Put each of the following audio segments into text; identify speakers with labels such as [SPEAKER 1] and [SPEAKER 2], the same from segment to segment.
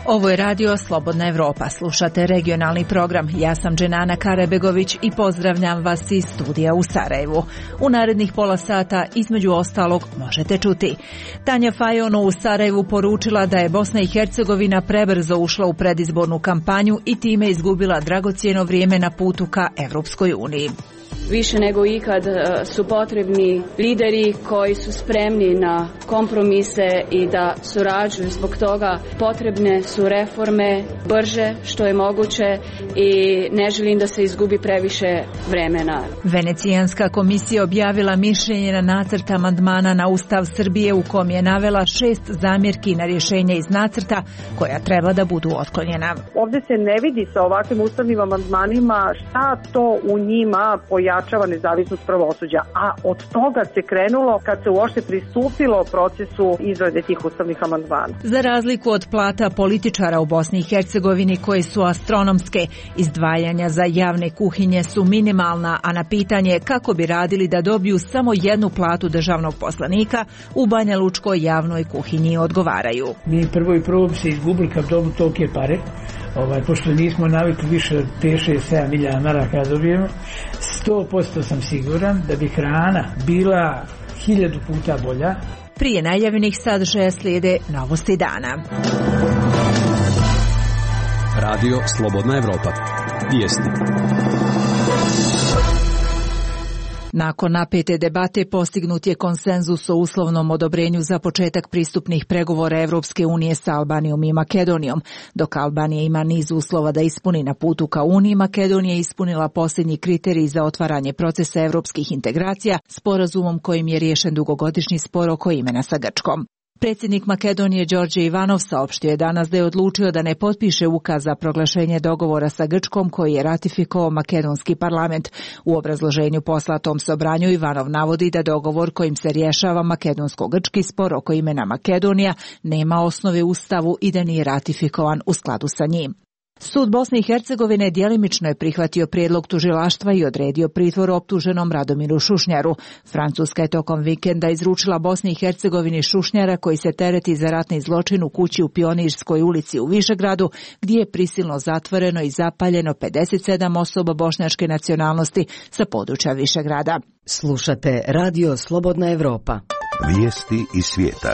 [SPEAKER 1] Ovo je radio Slobodna Evropa. Slušate regionalni program. Ja sam Dženana Karebegović i pozdravljam vas iz studija u Sarajevu. U narednih pola sata, između ostalog, možete čuti. Tanja Fajon u Sarajevu poručila da je Bosna i Hercegovina prebrzo ušla u predizbornu kampanju i time izgubila dragocjeno vrijeme na putu ka Evropskoj uniji.
[SPEAKER 2] Više nego ikad su potrebni lideri koji su spremni na kompromise i da surađuju. Zbog toga potrebne su reforme brže što je moguće i ne želim da se izgubi previše vremena.
[SPEAKER 1] Venecijanska komisija objavila mišljenje na nacrt amandmana na Ustav Srbije u kom je navela 6 zamjerki na rješenje iz nacrta koja treba da budu otklonjena.
[SPEAKER 3] Ovdje se ne vidi sa ovakvim ustavnim amandmanima šta to u njima pojačava nezavisnost pravosuđa, a od toga se krenulo kad se uopšte pristupilo procesu izrade tih ustavnih amandmana.
[SPEAKER 1] Za razliku od plata političara u Bosni i Hercegovini koje su astronomske, izdvajanja za javne kuhinje su minimalna, a na pitanje kako bi radili da dobiju samo jednu platu državnog poslanika u Banjalučkoj javnoj kuhinji odgovaraju.
[SPEAKER 4] Mi prvo bi se izgubili kad dobu tolike pare, pošto nismo navikli više od 5-6-7 milijana maraka dobijemo. 100% sam siguran da bi hrana bila 1000 puta bolja.
[SPEAKER 1] Prije najavljenih sadržaja slijede novosti dana.
[SPEAKER 5] Radio Slobodna Evropa. Vijesti.
[SPEAKER 1] Nakon napete debate postignut je konsenzus o uslovnom odobrenju za početak pristupnih pregovora Evropske unije sa Albanijom i Makedonijom. Dok Albanija ima niz uslova da ispuni na putu ka Uniji, Makedonija je ispunila posljednji kriterij za otvaranje procesa evropskih integracija sporazumom kojim je riješen dugogodišnji spor oko imena sa Grčkom. Predsjednik Makedonije Đorđe Ivanov saopštio je danas da je odlučio da ne potpiše ukaz za proglašenje dogovora sa Grčkom koji je ratifikovao makedonski parlament. U obrazloženju poslatom Sobranju Ivanov navodi da dogovor kojim se rješava makedonsko-grčki spor oko imena Makedonija nema osnove u Ustavu i da nije ratifikovan u skladu sa njim. Sud Bosne i Hercegovine djelimično je prihvatio prijedlog tužilaštva i odredio pritvor optuženom Radomiru Šušnjaru. Francuska je tokom vikenda izručila Bosni i Hercegovini Šušnjara koji se tereti za ratni zločin u kući u Pionirskoj ulici u Višegradu, gdje je prisilno zatvoreno i zapaljeno 57 osoba bošnjačke nacionalnosti sa područja Višegrada.
[SPEAKER 6] Slušate Radio Slobodna Evropa.
[SPEAKER 7] Vijesti iz svijeta.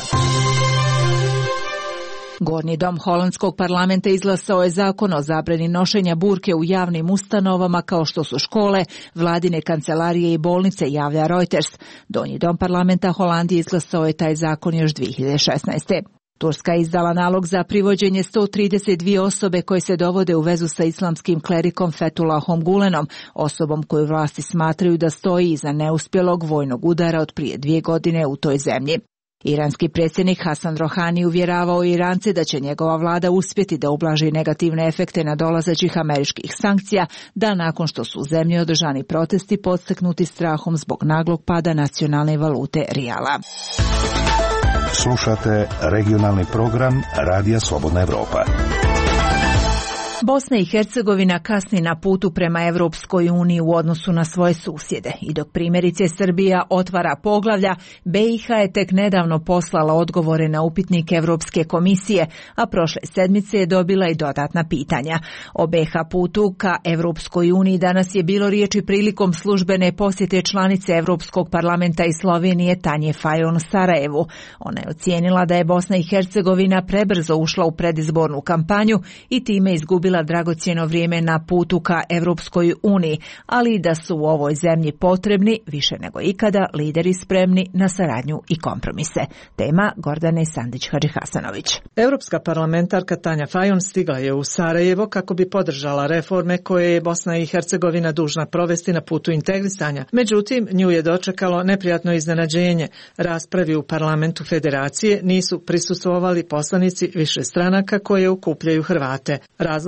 [SPEAKER 1] Gornji dom holandskog parlamenta izglasao je zakon o zabrani nošenja burke u javnim ustanovama kao što su škole, vladine kancelarije i bolnice, javlja Reuters. Donji dom parlamenta Holandije izglasao je taj zakon još 2016. Turska je izdala nalog za privođenje 132 osobe koje se dovode u vezu sa islamskim klerikom Fethullahom Gulenom, osobom koju vlasti smatraju da stoji iza neuspjelog vojnog udara od prije 2 godine u toj zemlji. Iranski predsjednik Hasan Rohani uvjeravao Irance da će njegova vlada uspjeti da ublaži negativne efekte nadolazećih američkih sankcija, da nakon što su u zemlji održani protesti podstaknuti strahom zbog naglog pada nacionalne valute rijala.
[SPEAKER 7] Slušate regionalni program Radija Slobodna Evropa.
[SPEAKER 1] Bosna i Hercegovina kasni na putu prema Evropskoj uniji u odnosu na svoje susjede i dok primjerice Srbija otvara poglavlja, BiH je tek nedavno poslala odgovore na upitnik Evropske komisije, a prošle sedmice je dobila i dodatna pitanja. O BiH putu ka Evropskoj uniji danas je bilo riječi prilikom službene posjete članice Evropskog parlamenta iz Slovenije Tanje Fajon Sarajevu. Ona je ocijenila da je Bosna i Hercegovina prebrzo ušla u predizbornu kampanju i time izgubila dragocjeno vrijeme na putu ka Evropskoj uniji, ali da su u ovoj zemlji potrebni više nego ikada lideri spremni na saradnju i kompromise. Tema Gordane Sandić-Hadžihasanović.
[SPEAKER 8] Europska parlamentarka Tanja Fajon stigla je u Sarajevo kako bi podržala reforme koje je Bosna i Hercegovina dužna provesti na putu integrisanja. Međutim, nju je dočekalo neprijatno iznenađenje. Raspravi u parlamentu federacije nisu prisustvovali poslanici više stranaka koje okupljaju Hrvate. Razlog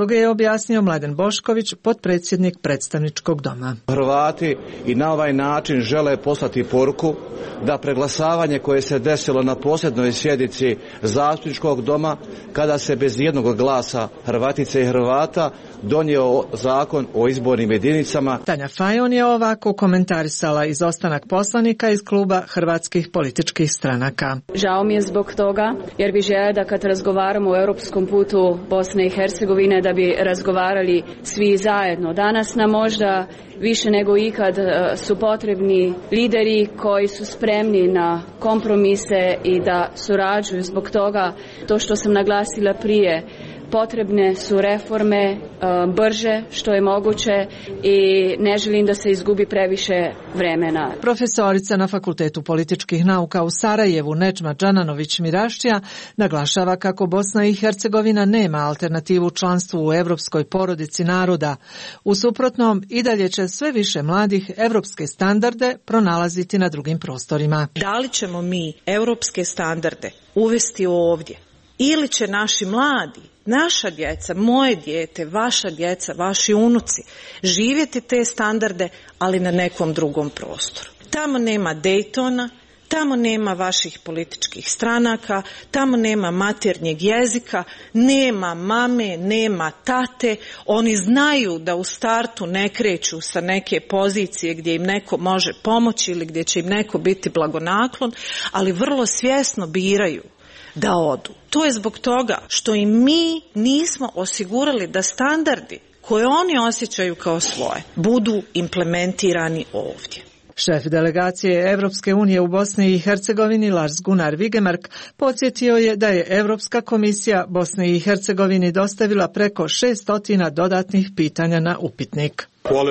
[SPEAKER 8] Razloge je objasnio Mladen Bošković, potpredsjednik predstavničkog doma.
[SPEAKER 9] Hrvati i na ovaj način žele poslati poruku da preglasavanje koje se desilo na posljednjoj sjednici zastupničkog doma, kada se bez jednog glasa Hrvatice i Hrvata donio zakon o izbornim jedinicama.
[SPEAKER 8] Tanja Fajon je ovako komentarisala izostanak poslanika iz kluba hrvatskih političkih stranaka.
[SPEAKER 2] Žao mi je zbog toga, jer bi željela da kad razgovaramo o europskom putu Bosne i Hercegovine, da bi razgovarali svi zajedno. Danas nam možda više nego ikad su potrebni lideri koji su spremni na kompromise i da surađuju. Zbog toga, to što sam naglasila prije, potrebne su reforme brže što je moguće i ne želim da se izgubi previše vremena.
[SPEAKER 8] Profesorica na Fakultetu političkih nauka u Sarajevu Nedžma Džananović-Mirašćija naglašava kako Bosna i Hercegovina nema alternativu članstvu u europskoj porodici naroda. U suprotnom, i dalje će sve više mladih europske standarde pronalaziti na drugim prostorima.
[SPEAKER 10] Da li ćemo mi europske standarde uvesti ovdje? Ili će naši mladi, naša djeca, moje dijete, vaša djeca, vaši unuci živjeti te standarde, ali na nekom drugom prostoru. Tamo nema Daytona, tamo nema vaših političkih stranaka, tamo nema maternjeg jezika, nema mame, nema tate. Oni znaju da u startu ne kreću sa neke pozicije gdje im neko može pomoći ili gdje će im neko biti blagonaklon, ali vrlo svjesno biraju da odu. To je zbog toga što i mi nismo osigurali da standardi koje oni osjećaju kao svoje budu implementirani ovdje.
[SPEAKER 8] Šef delegacije Evropske unije u Bosni i Hercegovini Lars Gunnar Vigemark podsjetio je da je Europska komisija Bosne i Hercegovini dostavila preko 600 dodatnih pitanja na upitnik.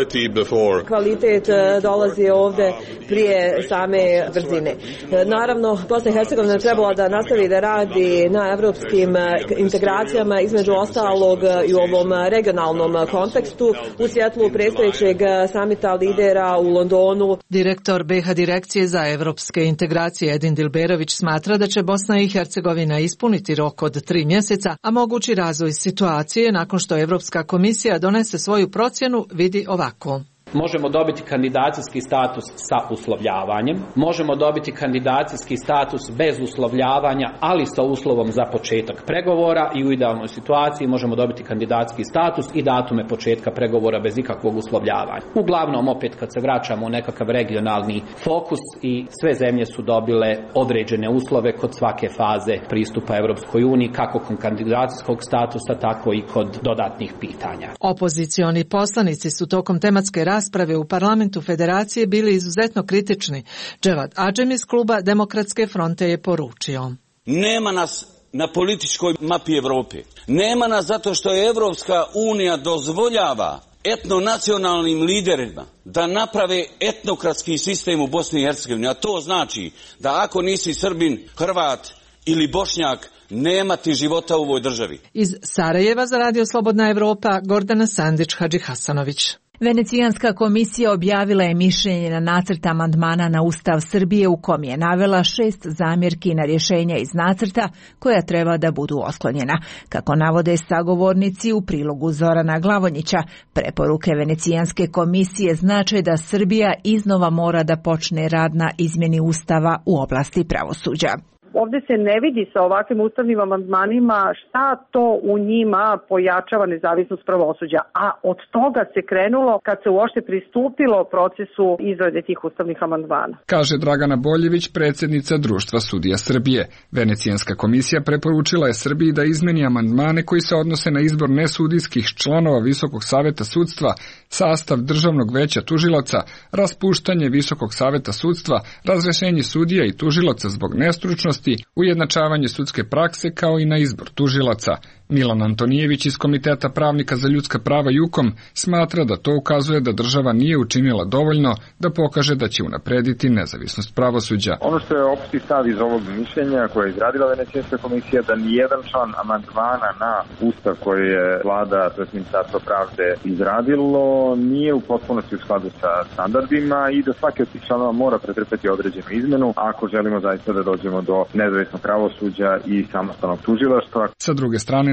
[SPEAKER 11] Kvalitet dolazi ovdje prije same brzine. Naravno, Bosna i Hercegovina trebala da nastavi da radi na evropskim integracijama, između ostalog i u ovom regionalnom kontekstu, u svjetlu predstojećeg samita lidera u Londonu.
[SPEAKER 8] Direktor BiH Direkcije za evropske integracije Edin Dilberović smatra da će Bosna i Hercegovina ispuniti rok od 3 mjeseca, a mogući razvoj situacije nakon što Evropska komisija donese svoju procjenu vidi ovako.
[SPEAKER 12] Možemo dobiti kandidacijski status sa uslovljavanjem, možemo dobiti kandidacijski status bez uslovljavanja, ali sa uslovom za početak pregovora i u idealnoj situaciji možemo dobiti kandidacijski status i datume početka pregovora bez ikakvog uslovljavanja. Uglavnom, opet kad se vraćamo u nekakav regionalni fokus i sve zemlje su dobile određene uslove kod svake faze pristupa Europskoj uniji, kako kod kandidacijskog statusa, tako i kod dodatnih pitanja.
[SPEAKER 8] Opozicioni poslanici su tokom tematske rasprave u parlamentu Federacije bili izuzetno kritični. Dževad Adžem iz kluba Demokratske fronte je poručio:
[SPEAKER 13] nema nas na političkoj mapi Evrope. Nema nas zato što je Evropska unija dozvoljava etnonacionalnim liderima da naprave etnokratski sistem u Bosni i Hercegovini. A to znači da ako nisi Srbin, Hrvat ili Bošnjak, nema ti života u ovoj državi.
[SPEAKER 8] Iz Sarajeva za Radio Slobodna Evropa, Gordana Sandić-Hadžihasanović.
[SPEAKER 1] Venecijanska komisija objavila je mišljenje na nacrt amandmana na Ustav Srbije u kom je navela 6 zamjerki na rješenja iz nacrta koja treba da budu otklonjena. Kako navode sagovornici u prilogu Zorana Glavonjića, preporuke Venecijanske komisije znače da Srbija iznova mora da počne rad na izmjeni Ustava u oblasti pravosuđa.
[SPEAKER 3] Ovdje se ne vidi sa ovakvim ustavnim amandmanima šta to u njima pojačava nezavisnost pravosuđa, a od toga se krenulo kad se uopšte pristupilo procesu izrade tih ustavnih amandmana.
[SPEAKER 14] Kaže Dragana Boljević, predsjednica Društva sudija Srbije. Venecijanska komisija preporučila je Srbiji da izmeni amandmane koji se odnose na izbor nesudijskih članova Visokog saveta sudstva, sastav Državnog veća tužilaca, raspuštanje Visokog saveta sudstva, razrješenje sudija i tužilaca zbog nestručnosti, ujednačavanje sudske prakse kao i na izbor tužilaca. Milan Antonijević iz Komiteta pravnika za ljudska prava JUKOM smatra da to ukazuje da država nije učinila dovoljno da pokaže da će unaprediti nezavisnost pravosuđa.
[SPEAKER 15] Ono što je opšti stav iz ovog mišljenja koje je izradila Venecijanska komisija, da nijedan član amandmana na Ustav koji je vlada, to je Ministarstvo pravde, izradilo, nije u potpunosti u skladu sa standardima i da svaki od tih članova mora pretrpeti određenu izmenu ako želimo zaista da dođemo do nezavisnog pravosuđa i samostalnog tužilaštva.
[SPEAKER 14] Sa druge strane,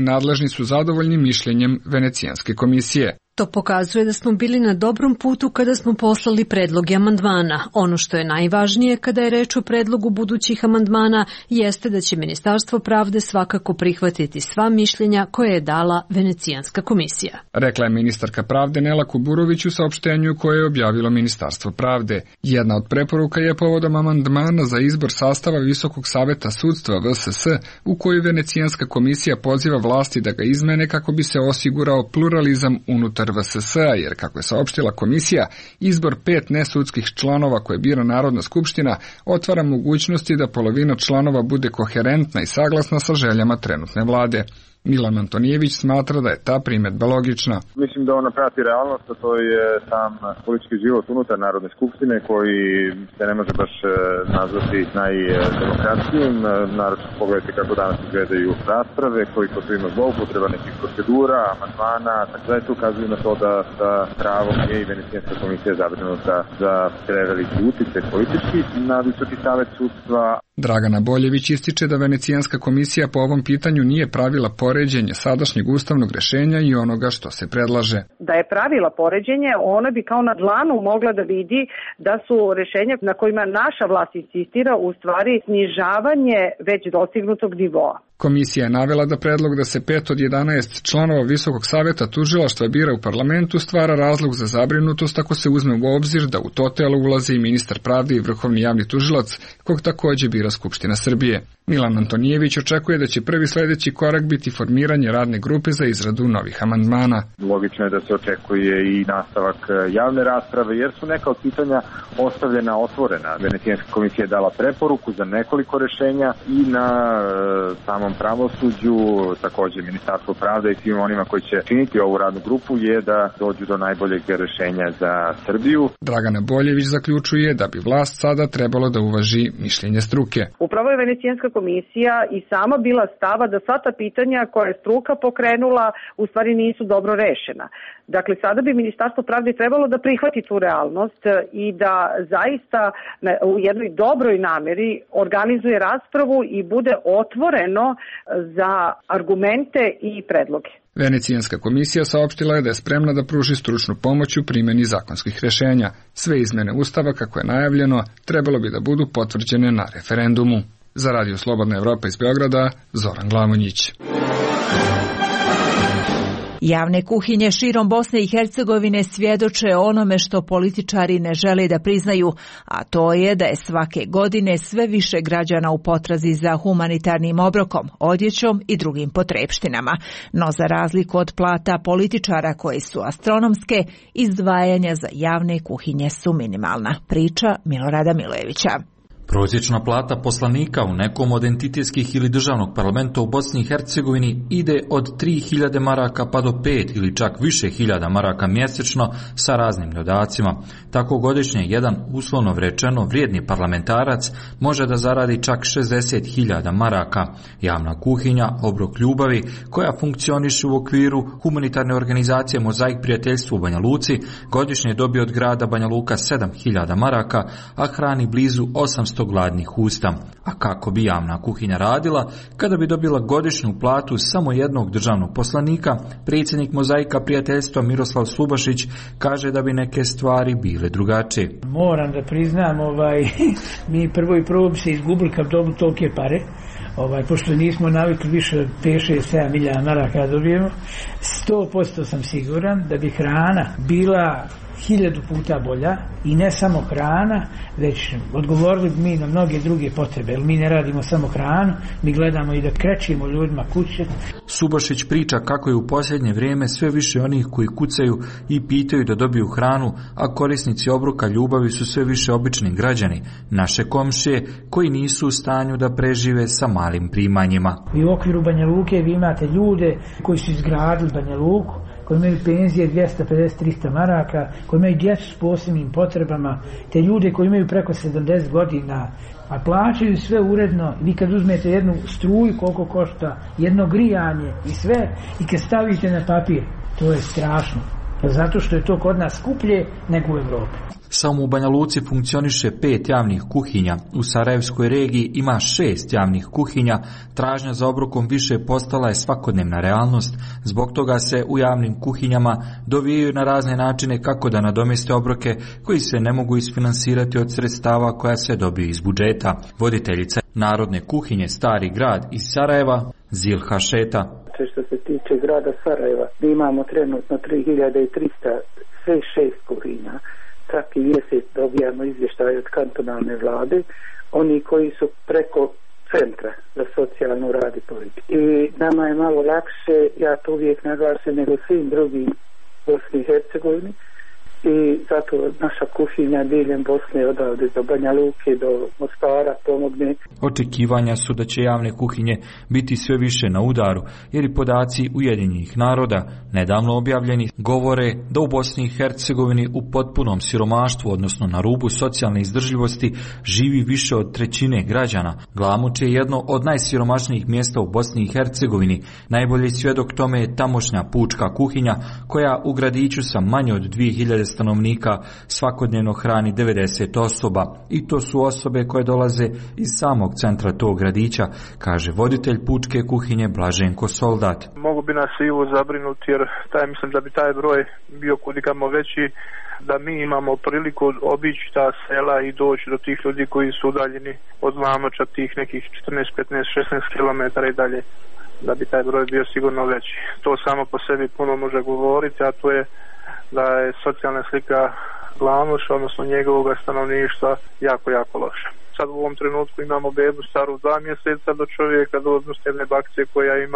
[SPEAKER 14] nadležni su zadovoljni mišljenjem Venecijanske komisije.
[SPEAKER 16] To pokazuje da smo bili na dobrom putu kada smo poslali predloge amandmana. Ono što je najvažnije kada je reč o predlogu budućih amandmana jeste da će Ministarstvo pravde svakako prihvatiti sva mišljenja koje je dala Venecijanska komisija.
[SPEAKER 14] Rekla je ministarka pravde Nela Kuburović u saopštenju koje je objavilo Ministarstvo pravde. Jedna od preporuka je povodom amandmana za izbor sastava Visokog saveta sudstva VSS, u koju Venecijanska komisija poziva vlasti da ga izmene kako bi se osigurao pluralizam unutar VSS-a, jer, kako je saopštila komisija, izbor 5 nesudskih članova koje bira Narodna skupština otvara mogućnosti da polovina članova bude koherentna i saglasna sa željama trenutne vlade. Milan Antonijević smatra da je ta primjedba logična.
[SPEAKER 15] Mislim da ona prati realnost, a to je sam politički život unutar Narodne skupštine koji se ne može baš nazvati najdemokratskijim. Naravno, pogledajte kako danas izgledaju rasprave, koliko tu ima zloupotreba nekih procedura, amandmana, tako da je to ukazuje na to da pravom je i Venecijanska komisija zabrinuta za preveliki uticaj politički na Visoki savet sudstva.
[SPEAKER 14] Dragana Boljević ističe da Venecijanska komisija po ovom pitanju nije pravila poređenje sadašnjeg ustavnog rješenja i onoga što se predlaže.
[SPEAKER 3] Da je pravila poređenje, ona bi kao na dlanu mogla da vidi da su rješenja na kojima naša vlast insistira u stvari snižavanje već dostignutog nivoa.
[SPEAKER 14] Komisija je navela da predlog da se 5 od 11 članova Visokog saveta tužilaštva bira u parlamentu stvara razlog za zabrinutost ako se uzme u obzir da u to telo ulazi i ministar pravde i vrhovni javni tužilac, kog također bira Skupština Srbije. Milan Antonijević očekuje da će prvi sljedeći korak biti formiranje radne grupe za izradu novih amandmana.
[SPEAKER 15] Logično je da se očekuje i nastavak javne rasprave, jer su neka od pitanja ostavljena otvorena. Venecijanska komisija je dala preporuku za nekoliko rješenja i na samom pravosuđu, također Ministarstvo pravde i svim onima koji će činiti ovu radnu grupu je da dođu do najboljeg rješenja za Srbiju.
[SPEAKER 14] Dragana Boljević zaključuje da bi vlast sada trebalo da uvaži mišljenje struke.
[SPEAKER 3] Upravo je Venecijanska komisija i sama bila stava da sva ta pitanja koje je struka pokrenula u stvari nisu dobro rešena. Dakle, sada bi Ministarstvo pravde trebalo da prihvati tu realnost i da zaista u jednoj dobroj nameri organizuje raspravu i bude otvoreno za argumente i predloge.
[SPEAKER 14] Venecijanska komisija saopštila je da je spremna da pruži stručnu pomoć u primjeni zakonskih rješenja. Sve izmjene Ustava, kako je najavljeno, trebalo bi da budu potvrđene na referendumu. Za Radio Slobodna Evropa iz Beograda, Zoran Glamonjić.
[SPEAKER 1] Javne kuhinje širom Bosne i Hercegovine svjedoče onome što političari ne žele da priznaju, a to je da je svake godine sve više građana u potrazi za humanitarnim obrokom, odjećom i drugim potrepštinama. No za razliku od plata političara koje su astronomske, izdvajanja za javne kuhinje su minimalna. Priča Milorada Milojevića.
[SPEAKER 17] Prosječna plata poslanika u nekom od entitetskih ili državnog parlamenta u Bosni i Hercegovini ide od 3.000 maraka pa do 5 ili čak više hiljada maraka mjesečno sa raznim dodacima. Tako godišnje jedan, uslovno rečeno, vrijedni parlamentarac može da zaradi čak 60.000 maraka. Javna kuhinja Obrok ljubavi, koja funkcioniše u okviru humanitarne organizacije Mozaik prijateljstvo u Banja Luci, godišnje dobije od grada Banja Luka 7.000 maraka, a hrani blizu 800 gladnih usta. A kako bi javna kuhinja radila kada bi dobila godišnju platu samo jednog državnog poslanika, predsjednik Mozaika prijateljstva Miroslav Slubašić kaže da bi neke stvari bile drugačije.
[SPEAKER 4] Moram da priznam, mi prvo bi se izgubili kad dobili tolike pare, pošto nismo navikli više od 5-6-7 milijana maraka da dobijemo. 100% sam siguran da bi hrana bila 1000 puta bolja i ne samo hrana, već odgovorili bi mi na mnoge druge potrebe, jer mi ne radimo samo hranu, mi gledamo i da krećimo ljudima kuće.
[SPEAKER 17] Subašić priča kako je u posljednje vrijeme sve više onih koji kucaju i pitaju da dobiju hranu, a korisnici obroka ljubavi su sve više obični građani, naše komšije koji nisu u stanju da prežive sa malim primanjima.
[SPEAKER 4] I u okviru Banja Luke vi imate ljude koji su izgradili Banja Luku, koji imaju penzije 250-300 maraka, koji imaju djecu s posebnim potrebama, te ljude koji imaju preko 70 godina, a plaćaju sve uredno. Vi kad uzmete jednu struju koliko košta, jedno grijanje i sve, i kad stavite na papir, to je strašno. zato što je to kod nas skuplje nego u Evropi.
[SPEAKER 17] Samo u Banja Luci funkcioniše 5 javnih kuhinja, u Sarajevskoj regiji ima 6 javnih kuhinja, tražnja za obrokom više postala je svakodnevna realnost, zbog toga se u javnim kuhinjama dovijaju na razne načine kako da nadomjeste obroke koji se ne mogu isfinansirati od sredstava koja se dobiju iz budžeta. Voditeljica Narodne kuhinje Stari grad iz Sarajeva, Zilha Šeta.
[SPEAKER 18] Što se tiče grada Sarajeva, mi imamo trenutno 3300, sve 6 kuhinja. Svaki mjesec dobijamo izvještaje od kantonalne vlade, oni koji su preko centra za socijalnu rad i politiku. I nama je malo lakše, ja to uvijek naglašam, nego svim drugim Bosni i Hercegovini. I zato naša kuhinja diljem Bosne odavde do Banja Luke do Mostara pomogne.
[SPEAKER 17] Očekivanja su da će javne kuhinje biti sve više na udaru, jer i podaci Ujedinjenih naroda nedavno objavljeni govore da u Bosni i Hercegovini u potpunom siromaštvu, odnosno na rubu socijalne izdržljivosti, živi više od trećine građana. Glamoč je jedno od najsiromašnijih mjesta u Bosni i Hercegovini. Najbolji svjedok tome je tamošnja pučka kuhinja, koja u gradiću sa manje od 2000 stanovnika svakodnevno hrani 90 osoba, i to su osobe koje dolaze iz samog centra tog gradića, kaže voditelj pučke kuhinje Blaženko Soldat.
[SPEAKER 19] Mogu bi nas i ovo zabrinuti, jer mislim da bi taj broj bio kudikamo veći, da mi imamo priliku obići ta sela i doći do tih ljudi koji su udaljeni od Glamoča, tih nekih 14, 15, 16 km i dalje, da bi taj broj bio sigurno veći. To samo po sebi puno može govoriti, a to je da je socijalna slika Glamoča, odnosno njegovog stanovništva, jako, jako loša. Sad u ovom trenutku imamo bebu staru 2 mjeseca do čovjeka, do odnosno jedne bakcije koja ima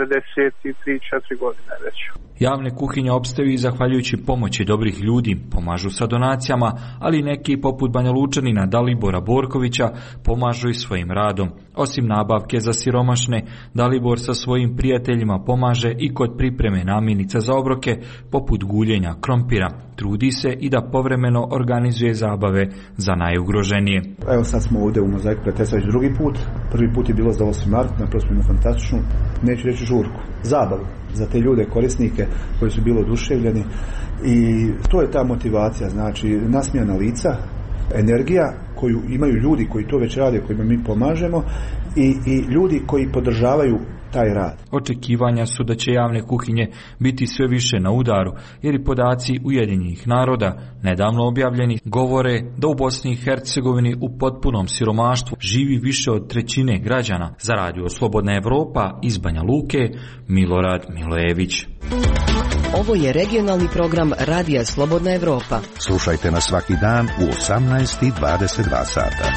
[SPEAKER 19] 93-4 godine već.
[SPEAKER 17] Javne kuhinje opstaju i zahvaljujući pomoći dobrih ljudi, pomažu sa donacijama, ali neki poput Banja Lučanina Dalibora Borkovića pomažu i svojim radom. Osim nabavke za siromašne, Dalibor sa svojim prijateljima pomaže i kod pripreme namirnica za obroke, poput guljenja krompira. Trudi se i da povremeno organizuje zabave za najugroženije.
[SPEAKER 20] Evo sad smo ovdje u Mozaiku pretesali drugi put. Prvi put je bilo za 8. mart, napravo smo fantastičnu, neću reći žurku, zabavu za te ljude, korisnike koji su bili oduševljeni, i to je ta motivacija, znači nasmijana lica, energija koju imaju ljudi koji to već rade, kojima mi pomažemo, i ljudi koji podržavaju taj rad.
[SPEAKER 17] Očekivanja su da će javne kuhinje biti sve više na udaru, jer i podaci Ujedinjenih naroda nedavno objavljeni govore da u Bosni i Hercegovini u potpunom siromaštvu živi više od trećine građana. Za Radio Slobodna Evropa iz Banja Luke, Milorad Milojević.
[SPEAKER 6] Ovo je regionalni program Radija Slobodna Evropa.
[SPEAKER 7] Slušajte nas svaki dan u 18:22 sata.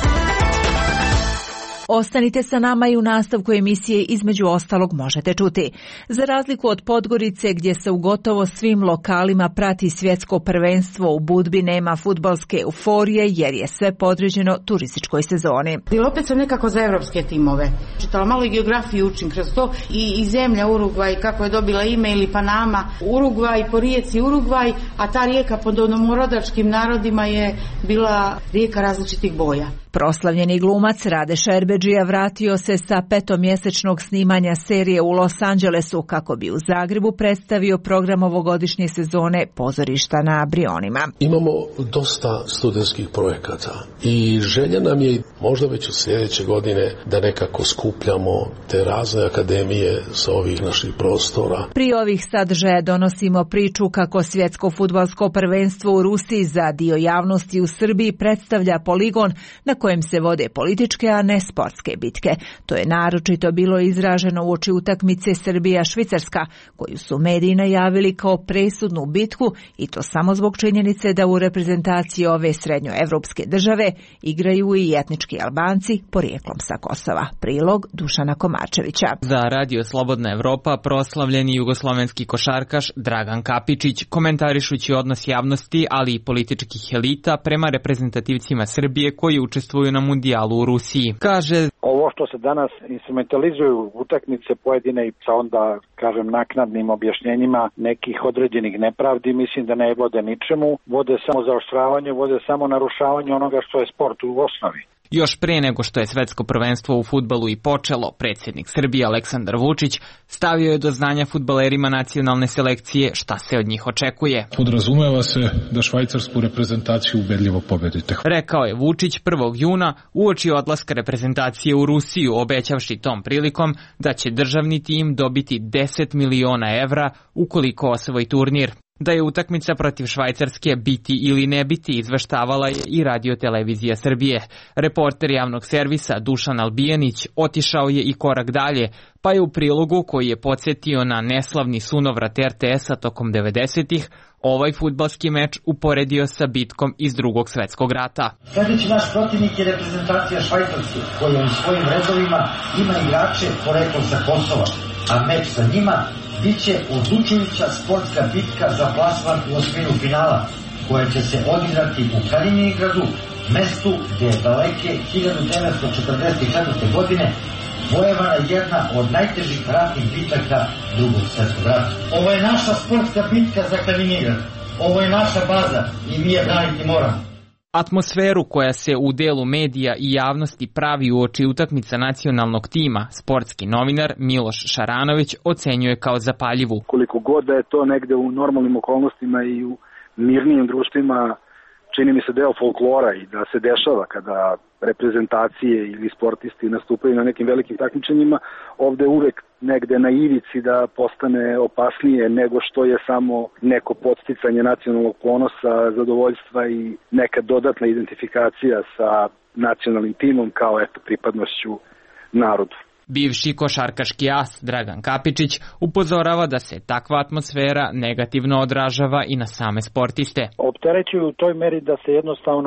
[SPEAKER 1] Ostanite sa nama i u nastavku emisije između ostalog možete čuti. Za razliku od Podgorice, gdje se u gotovo svim lokalima prati svjetsko prvenstvo, u Budvi nema fudbalske euforije jer je sve podređeno turističkoj sezoni.
[SPEAKER 21] Ili opet sam nekako za evropske timove. Čitala malo i geografiju, učim kroz to, i zemlja Urugvaj, kako je dobila ime, ili Panama. Urugvaj, po rijeci Urugvaj, a ta rijeka pod domorodačkim narodima je bila rijeka različitih boja.
[SPEAKER 1] Proslavljeni glumac Rade Šerbedžija vratio se sa 5-mjesečnog snimanja serije u Los Angelesu kako bi u Zagrebu predstavio program ovogodišnje sezone Pozorišta na Brionima.
[SPEAKER 22] Imamo dosta studentskih projekata i želja nam je možda već od sljedeće godine da nekako skupljamo te razne akademije sa ovih naših prostora.
[SPEAKER 1] Prije ovih sadržaja donosimo priču kako svjetsko fudbalsko prvenstvo u Rusiji za dio javnosti u Srbiji predstavlja poligon na kojem se vode političke, a ne sportske bitke. To je naročito bilo izraženo uoči utakmice Srbija-Švicarska, koju su mediji najavili kao presudnu bitku, i to samo zbog činjenice da u reprezentaciji ove srednjoevropske države igraju i etnički Albanci porijeklom sa Kosova. Prilog Dušana Komarčevića.
[SPEAKER 23] Za Radio Slobodna Evropa proslavljeni jugoslovenski košarkaš Dragan Kapičić, komentarišući odnos javnosti, ali i političkih elita prema reprezentativcima Srbije koji učestvuju na mundijalu u Rusiji. Kaže:
[SPEAKER 24] ovo što se danas instrumentalizuju utakmice pojedine i sa onda, kažem, naknadnim objašnjenjima nekih određenih nepravdi, mislim da ne vode ničemu, vode samo zaoštravanje, vode samo narušavanje onoga što je sport u osnovi.
[SPEAKER 23] Još pre nego što je svetsko prvenstvo u fudbalu i počelo, predsjednik Srbije Aleksandar Vučić stavio je do znanja fudbalerima nacionalne selekcije šta se od njih očekuje.
[SPEAKER 2] Podrazumeva se da švajcarsku reprezentaciju ubedljivo pobedite.
[SPEAKER 23] Rekao je Vučić 1. juna uoči odlaska reprezentacije u Rusiju, obećavši tom prilikom da će državni tim dobiti 10 miliona evra ukoliko osvoji turnir. Da je utakmica protiv Švajcarske biti ili ne biti izveštavala je i Radio-televizija Srbije. Reporter javnog servisa Dušan Albijanić otišao je i korak dalje, pa je u prilogu koji je podsjetio na neslavni sunovrat RTS-a tokom 90-ih ovaj fudbalski meč uporedio sa bitkom iz Drugog svjetskog rata.
[SPEAKER 5] Sljedeći naš protivnik je reprezentacija Švajcarske, koja u svojim redovima ima igrače poreklom sa Kosova, a meč sa njima biće odlučujuća sportska bitka za plasman u osminu finala, koja će se odigrati u Kaliningradu, mestu gdje je daleke 1944. godine vojevana jedna od najtežih ratnih bitaka Drugog svjetskog rata. Ovo je naša sportska bitka za Kaliningrad. Ovo je naša baza i mi je braniti moramo.
[SPEAKER 23] Atmosferu koja se u delu medija i javnosti pravi uoči utakmica nacionalnog tima, sportski novinar Miloš Šaranović ocenjuje kao zapaljivu.
[SPEAKER 24] Koliko god da je to negde u normalnim okolnostima i u mirnijim društvima, čini mi se deo folklora i da se dešava kada reprezentacije ili sportisti nastupaju na nekim velikim takmičenjima, ovde uvek negde na ivici da postane opasnije nego što je samo neko podsticanje nacionalnog ponosa, zadovoljstva i neka dodatna identifikacija sa nacionalnim timom kao pripadnošću narodu.
[SPEAKER 23] Bivši košarkaški as Dragan Kapičić upozorava da se takva atmosfera negativno odražava i na same sportiste.
[SPEAKER 24] Opterećuju u toj meri da se jednostavno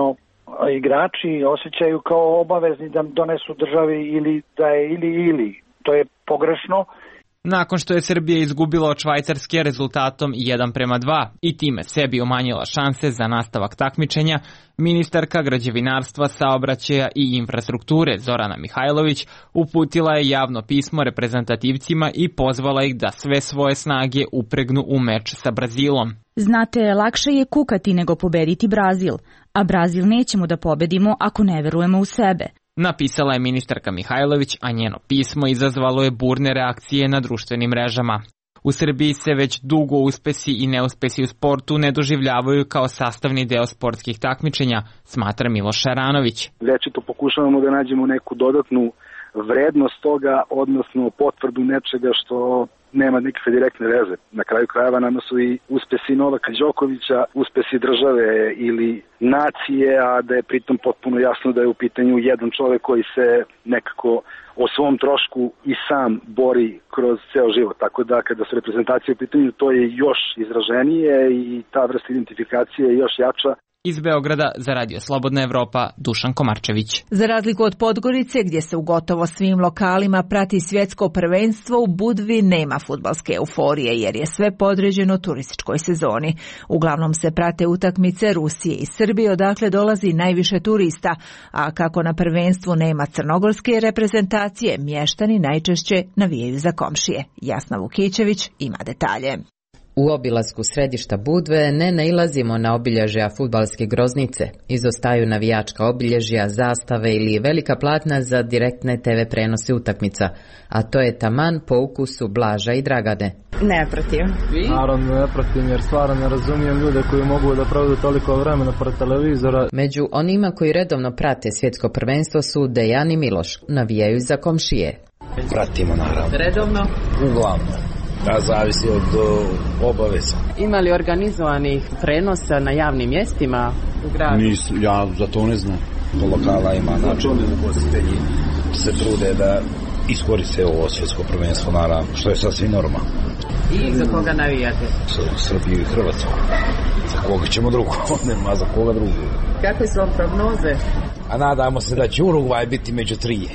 [SPEAKER 24] igrači osjećaju kao obavezni da donesu državi ili da je ili. To je pogrešno.
[SPEAKER 23] Nakon što je Srbija izgubila od Švajcarske rezultatom 1:2 i time sebi umanjila šanse za nastavak takmičenja, ministarka građevinarstva, saobraćaja i infrastrukture Zorana Mihajlović uputila je javno pismo reprezentativcima i pozvala ih da sve svoje snage upregnu u meč sa Brazilom.
[SPEAKER 9] Znate, lakše je kukati nego pobediti Brazil, a Brazil nećemo da pobedimo ako ne verujemo u sebe.
[SPEAKER 23] Napisala je ministarka Mihajlović, a njeno pismo izazvalo je burne reakcije na društvenim mrežama. U Srbiji se već dugo uspesi i neuspesi u sportu ne doživljavaju kao sastavni deo sportskih takmičenja, smatra Miloš Šaranović.
[SPEAKER 24] Večito pokušavamo da nađemo neku dodatnu vrednost toga, odnosno potvrdu nečega što nema nikakve direktne veze. Na kraju krajeva nama su i uspesi Novaka Đokovića, uspesi države ili nacije, a da je pritom potpuno jasno da je u pitanju jedan čovjek koji se nekako o svom trošku i sam bori kroz ceo život. Tako da kada su reprezentacije u pitanju, to je još izraženije i ta vrsta identifikacije je još jača.
[SPEAKER 23] Iz Beograda za Radio Slobodna Evropa, Dušan Komarčević.
[SPEAKER 1] Za razliku od Podgorice, gdje se u gotovo svim lokalima prati svjetsko prvenstvo, u Budvi nema fudbalske euforije jer je sve podređeno turističkoj sezoni. Uglavnom se prate utakmice Rusije i Srbije, odakle dolazi najviše turista, a kako na prvenstvu nema crnogorske reprezentacije, mještani najčešće navijaju za komšije. Jasna Vukićević ima detalje.
[SPEAKER 10] U obilasku središta Budve ne nailazimo na obilježja fudbalske groznice. Izostaju navijačka obilježja, zastave ili velika platna za direktne TV prenose utakmica, a to je taman po ukusu Blaža i Dragane.
[SPEAKER 25] Ne pratim.
[SPEAKER 26] Naravno ne pratim jer stvarno ne razumijem ljude koji mogu da provedu toliko vremena pored televizora.
[SPEAKER 10] Među onima koji redovno prate svjetsko prvenstvo su Dejan i Miloš, navijaju za komšije.
[SPEAKER 27] Pratimo naravno.
[SPEAKER 25] Redovno?
[SPEAKER 27] Uglavnom. Da, zavisi od obaveza.
[SPEAKER 25] Ima li organizovanih prenosa na javnim mjestima u gradu?
[SPEAKER 27] Ja za to ne znam. Do lokala ima način da gostitelji se trude da iskoriste ovo svjetsko prvenstvo, naravno, što je sasvim normalno.
[SPEAKER 25] I za koga navijate?
[SPEAKER 27] Srbiju i Hrvatsku. Za koga ćemo drugo? Nema za koga drugo.
[SPEAKER 25] Kakve su vam prognoze?
[SPEAKER 27] A nadamo se da će Urugvaj biti među 3.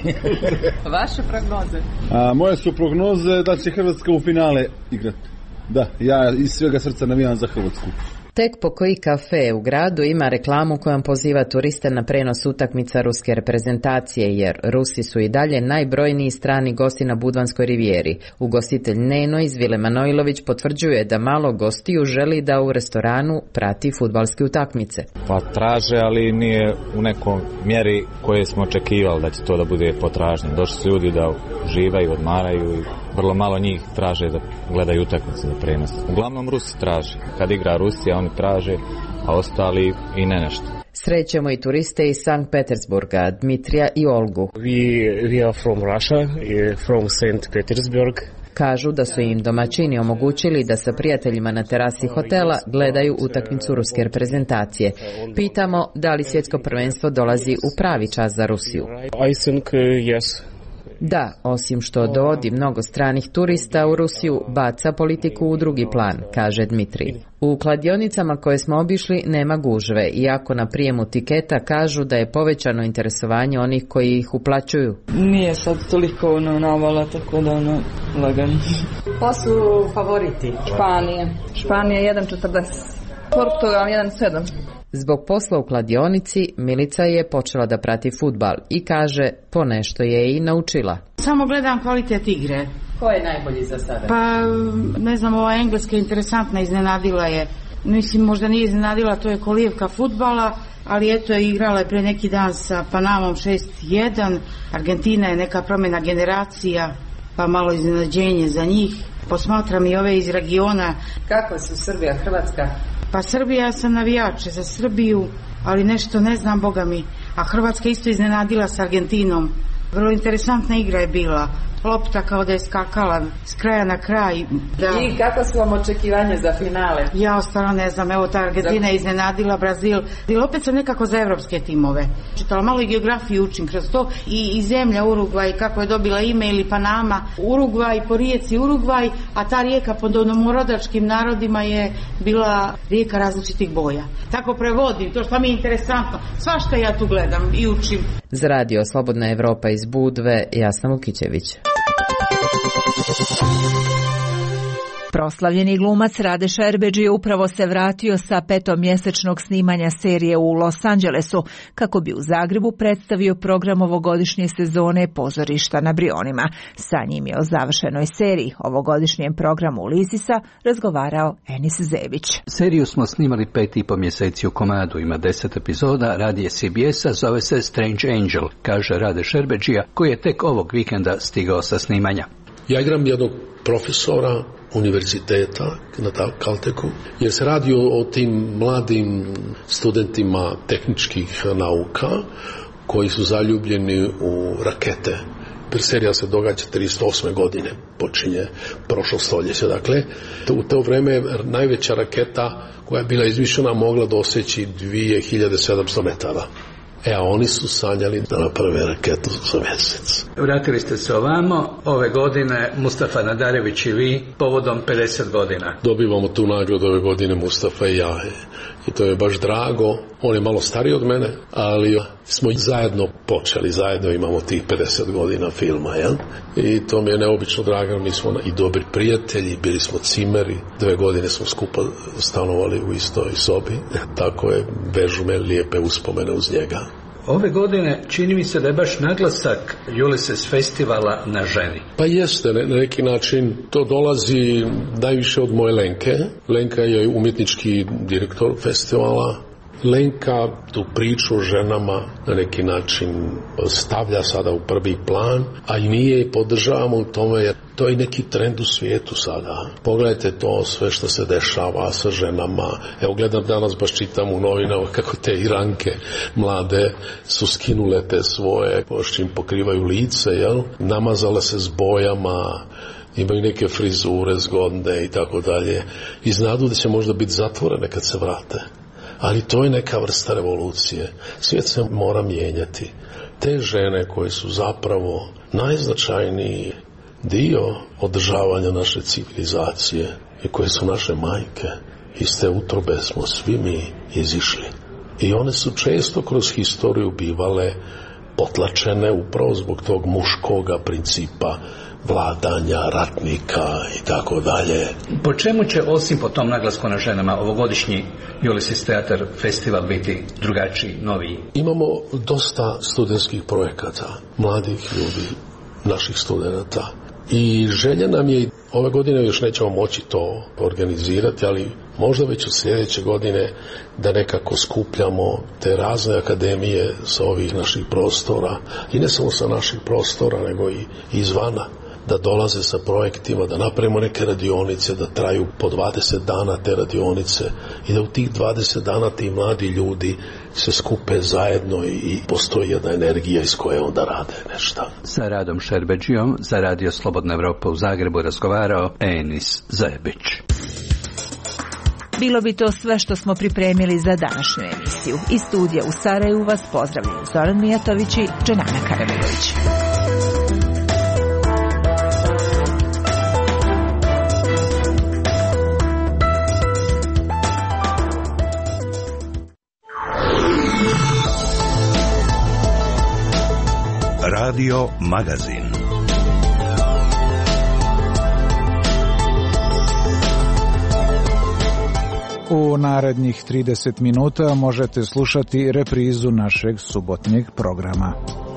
[SPEAKER 25] Vaše prognoze?
[SPEAKER 28] Moje su prognoze da će Hrvatska u finale igrati. Da, ja iz svega srca navijam za Hrvatsku.
[SPEAKER 10] Tek po koji kafe u gradu ima reklamu kojom poziva turiste na prenos utakmica ruske reprezentacije, jer Rusi su i dalje najbrojniji strani gosti na Budvanskoj rivijeri. Ugostitelj Neno iz Vile Manojlović potvrđuje da malo gostiju želi da u restoranu prati fudbalske utakmice.
[SPEAKER 3] Pa traže, ali nije u nekom mjeri koje smo očekivali da će to da bude potražnje. Došli su ljudi da uživaju, odmaraju i vrlo malo njih traže da gledaju utakmice za prenos. Uglavnom Rusi traže. Kad igra Rusija, oni traže, a ostali i ne nešto.
[SPEAKER 10] Srećemo i turiste iz Sankt Petersburga, Dmitrija i Olgu.
[SPEAKER 8] We are from Russia, from St. Petersburg.
[SPEAKER 10] Kažu da su im domaćini omogućili da sa prijateljima na terasi hotela gledaju utakmicu ruske reprezentacije. Pitamo da li svjetsko prvenstvo dolazi u pravi čas za Rusiju.
[SPEAKER 8] I think yes.
[SPEAKER 10] Da, osim što dovodi mnogo stranih turista u Rusiju, baca politiku u drugi plan, kaže Dmitrij. U kladionicama koje smo obišli nema gužve, iako na prijemu tiketa kažu da je povećano interesovanje onih koji ih uplaćuju.
[SPEAKER 11] Nije sad toliko navala, tako da lagano.
[SPEAKER 12] Pa su favoriti? Španija 1.40, Portugal 1.7.
[SPEAKER 10] Zbog posla u kladionici, Milica je počela da prati fudbal i kaže ponešto je i naučila.
[SPEAKER 21] Samo gledam kvalitet igre.
[SPEAKER 12] Ko je najbolji za sada?
[SPEAKER 21] Pa, ne znam, ova engleska interesantna, iznenadila je. Mislim, možda nije iznenadila, to je kolijevka fudbala, ali eto, igrala je pre neki dan sa Panamom 6-1. Argentina je neka promjena generacija, pa malo iznenađenje za njih. Posmatram i ove iz regiona.
[SPEAKER 12] Kako su Srbija, Hrvatska?
[SPEAKER 21] Pa Srbija, sam navijače za Srbiju, ali nešto ne znam, boga mi. A Hrvatska isto iznenadila s Argentinom. Vrlo interesantna igra je bila. Lopta kao da je skakala s kraja na kraj.
[SPEAKER 12] Da. I kako su vam očekivanja za finale?
[SPEAKER 21] Ja stvarno ne znam, evo ta Argentina je iznenadila, Brazil. I opet sam nekako za evropske timove. Čitala malo i geografiju, učim kroz to. I zemlja Urugvaj, kako je dobila ime, ili Panama. Urugvaj, po rijeci Urugvaj, a ta rijeka pod domorodačkim narodima je bila rijeka različitih boja. Tako prevodim, to što mi je interesantno. Svašta ja tu gledam i učim.
[SPEAKER 10] Za radio Slobodna Evropa iz Budve, Jasna Vukićević.
[SPEAKER 1] Proslavljeni glumac Rade Šerbedžija upravo se vratio sa 5-mjesečnog snimanja serije u Los Angelesu kako bi u Zagrebu predstavio program ovogodišnje sezone Pozorišta na Brionima. Sa njim je o završenoj seriji, ovogodišnjem programu Lisisa, razgovarao Enis Zević.
[SPEAKER 13] Seriju smo snimali 5,5 mjeseci u komadu, ima 10 epizoda, radi je CBS-a, zove se Strange Angel, kaže Rade Šerbedžija, koji je tek ovog vikenda stigao sa snimanja.
[SPEAKER 22] Ja igram jednog profesora univerziteta na Caltechu, jer se radi o tim mladim studentima tehničkih nauka koji su zaljubljeni u rakete. Serija se događa 308. godine, počinje prošlog stoljeća. Dakle, u to vreme najveća raketa koja je bila izmišljena mogla doseći 2700 metara. A oni su sanjali da naprave raketu za mjesec.
[SPEAKER 13] Vratili ste se ovamo, ove godine Mustafa Nadarević i vi, povodom 50 godina.
[SPEAKER 22] Dobivamo tu nagradu ove godine, Mustafa i ja. I to je baš drago. On je malo stariji od mene, ali smo zajedno počeli, zajedno imamo tih 50 godina filma, jel? I to mi je neobično drago, mi smo i dobri prijatelji, bili smo cimeri, 2 godine smo skupa stanovali u istoj sobi, tako je, vežu me lijepe uspomene uz njega.
[SPEAKER 13] Ove godine čini mi se da je baš naglasak Ulysses festivala na ženi.
[SPEAKER 22] Pa jeste, na neki način to dolazi najviše od moje Lenke. Lenka je umjetnički direktor festivala. Lenka tu priču o ženama na neki način stavlja sada u prvi plan, a i mi je podržavamo u tome jer to je neki trend u svijetu sada. Pogledajte to sve što se dešava sa ženama. Evo gledam danas, baš čitam u novinama kako te Iranke mlade su skinule te svoje, što im pokrivaju lice, jel? Namazale se s bojama, imaju neke frizure zgodne i tako dalje. I znadu da će možda biti zatvorene kad se vrate. Ali to je neka vrsta revolucije. Svijet se mora mijenjati. Te žene koje su zapravo najznačajniji dio održavanja naše civilizacije i koje su naše majke, iz te utrobe smo svi mi izišli. I one su često kroz historiju bivale potlačene upravo zbog tog muškoga principa vladanja, ratnika i tako dalje.
[SPEAKER 13] Po čemu će, osim po tom naglasku na ženama, ovogodišnji Ulysses Theater festival biti drugačiji, noviji?
[SPEAKER 22] Imamo dosta studentskih projekata, mladih ljudi, naših studenata. I želja nam je, ove godine još nećemo moći to organizirati, ali možda već od sljedeće godine da nekako skupljamo te razne akademije sa ovih naših prostora i ne samo sa naših prostora, nego i izvana, da dolaze sa projektima, da napravimo neke radionice, da traju po 20 dana te radionice i da u tih 20 dana ti mladi ljudi se skupe zajedno i postoji jedna energija iz koje onda rade nešto.
[SPEAKER 13] Sa Radom Šerbedžijom za Radio Slobodna Evropa u Zagrebu razgovarao Enis Zajebić.
[SPEAKER 1] Bilo bi to sve što smo pripremili za današnju emisiju. Iz studija u Sarajevu vas pozdravljaju Zoran Mijatović i Dženana Karabegović.
[SPEAKER 7] Radio Magazin.
[SPEAKER 4] U narednih 30 minuta možete slušati reprizu našeg subotnjeg programa.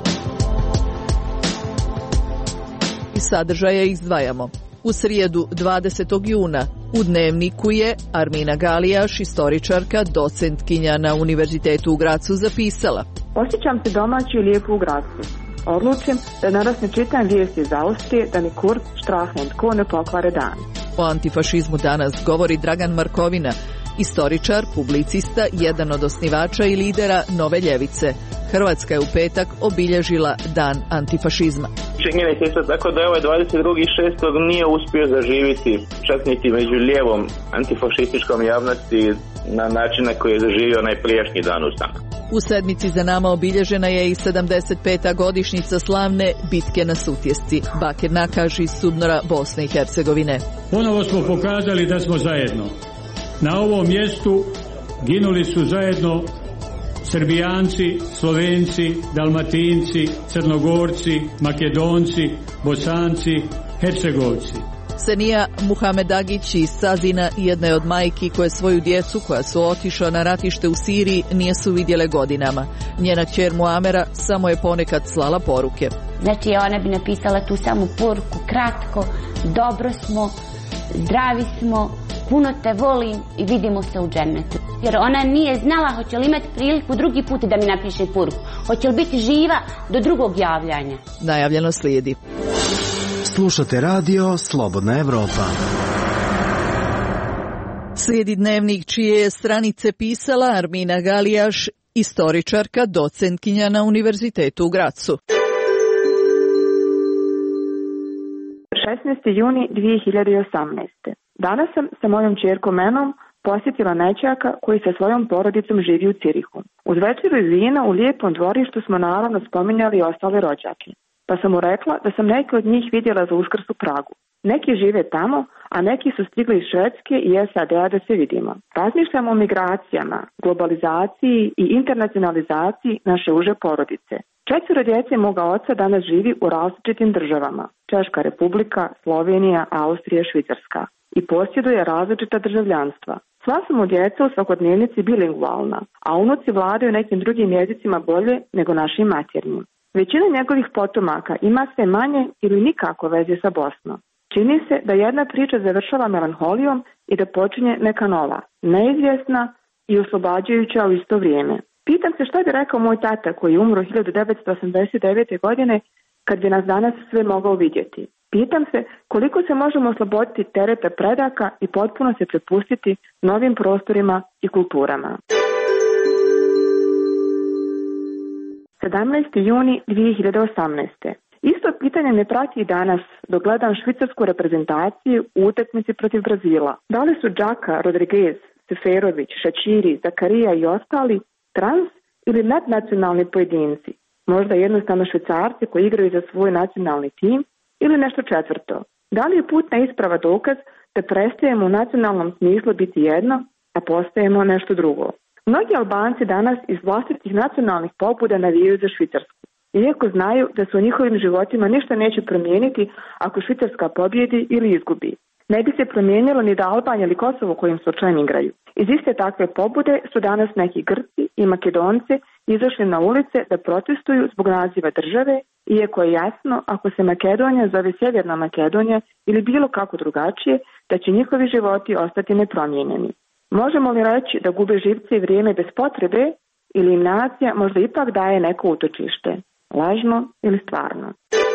[SPEAKER 14] Iz sadržaja izdvajamo. U srijedu 20. juna u Dnevniku je Armina Galijaš, istoričarka, docentkinja na Univerzitetu u Gracu, zapisala:
[SPEAKER 15] Osjećam se domaći i lijepo u Gracu. Odlučim da danas ne čitam vijesti iz Austrije da mi Kurz, Strache & Co. ne pokvare dan.
[SPEAKER 14] O antifašizmu danas govori Dragan Markovina, istoričar, publicista, jedan od osnivača i lidera Nove ljevice. Hrvatska je u petak obilježila Dan antifašizma.
[SPEAKER 16] Činjenica je isto tako da je ovaj 22.6. nije uspio zaživiti čak niti među lijevom antifašističkom javnosti na način na koji je zaživio onaj prijašnji dan ustanka.
[SPEAKER 14] U sedmici za nama obilježena je i 75. godišnjica slavne bitke na Sutjesci. Bakir Nakaš iz Sudnora, Bosne i Hercegovine.
[SPEAKER 18] Ponovo smo pokazali da smo zajedno. Na ovom mjestu ginuli su zajedno Srbijanci, Slovenci, Dalmatinci, Crnogorci, Makedonci, Bosanci, Hercegovci.
[SPEAKER 14] Senija Muhamedagić iz Sazina jedna je od majki koje svoju djecu koja su otišla na ratište u Siriji nisu vidjele godinama. Njena kćer Muamera samo je ponekad slala poruke.
[SPEAKER 19] Znači ona bi napisala tu samo poruku, kratko: dobro smo, zdravi smo, puno te volim i vidimo se u džennetu. Jer ona nije znala hoće li imati priliku drugi put da mi napiše poruku. Hoće li biti živa do drugog javljanja.
[SPEAKER 14] Najavljeno slijedi.
[SPEAKER 20] Slušate radio Slobodna Evropa.
[SPEAKER 14] Slijedi Dnevnik čije je stranice pisala Armina Galijaš, istoričarka, docentkinja na Univerzitetu u Gracu.
[SPEAKER 15] 16. juni 2018. Danas sam sa mojom ćerkom Menom posjetila nećaka koji sa svojom porodicom živi u Cirihu. Uz večeru iz vina u lijepom dvorištu smo naravno spominjali ostale rođake. Pa sam mu rekla da sam neke od njih vidjela za Uskrs u Pragu. Neki žive tamo, a neki su stigli iz Švedske i SAD-a da se vidimo. Razmišljamo o migracijama, globalizaciji i internacionalizaciji naše uže porodice. 4 djece moga oca danas živi u različitim državama: Češka republika, Slovenija, Austrija, Švicarska, i posjeduje različita državljanstva. Sva su mu djeca u svakodnevnici bilingualna, a unuci vladaju nekim drugim jezicima bolje nego našim maternjim. Većina njegovih potomaka ima sve manje ili nikako veze sa Bosnom. Čini se da jedna priča završava melanholijom i da počinje neka nova, neizvjesna i oslobađajuća u isto vrijeme. Pitam se što bi rekao moj tata koji je umro 1989. godine kad bi nas danas sve mogao vidjeti. Pitam se koliko se možemo osloboditi tereta predaka i potpuno se prepustiti novim prostorima i kulturama. 17. juni 2018. Isto pitanje me prati i danas dok gledam švicarsku reprezentaciju u utakmici protiv Brazila. Da li su Džaka, Rodriguez, Seferović, Šačiri, Zakarija i ostali trans ili nadnacionalni pojedinci? Možda jednostavno Švicarci koji igraju za svoj nacionalni tim ili nešto četvrto? Da li je putna isprava dokaz da prestajemo u nacionalnom smislu biti jedno, a postajemo nešto drugo? Mnogi Albanci danas iz vlastitih nacionalnih pobuda navijaju za Švicarsku. iako znaju da se u njihovim životima ništa neće promijeniti ako Švicarska pobjedi ili izgubi. Ne bi se promijenilo ni da Albanija ili Kosovo kojim slučajem igraju. Iz iste takve pobude su danas neki Grci i Makedonci izašli na ulice da protestuju zbog naziva države, iako je jasno ako se Makedonija zove Sjeverna Makedonija ili bilo kako drugačije, da će njihovi životi ostati nepromijenjeni. Možemo li reći da gube živce i vrijeme bez potrebe ili im nacija možda ipak daje neko utočište? Lažno ili stvarno?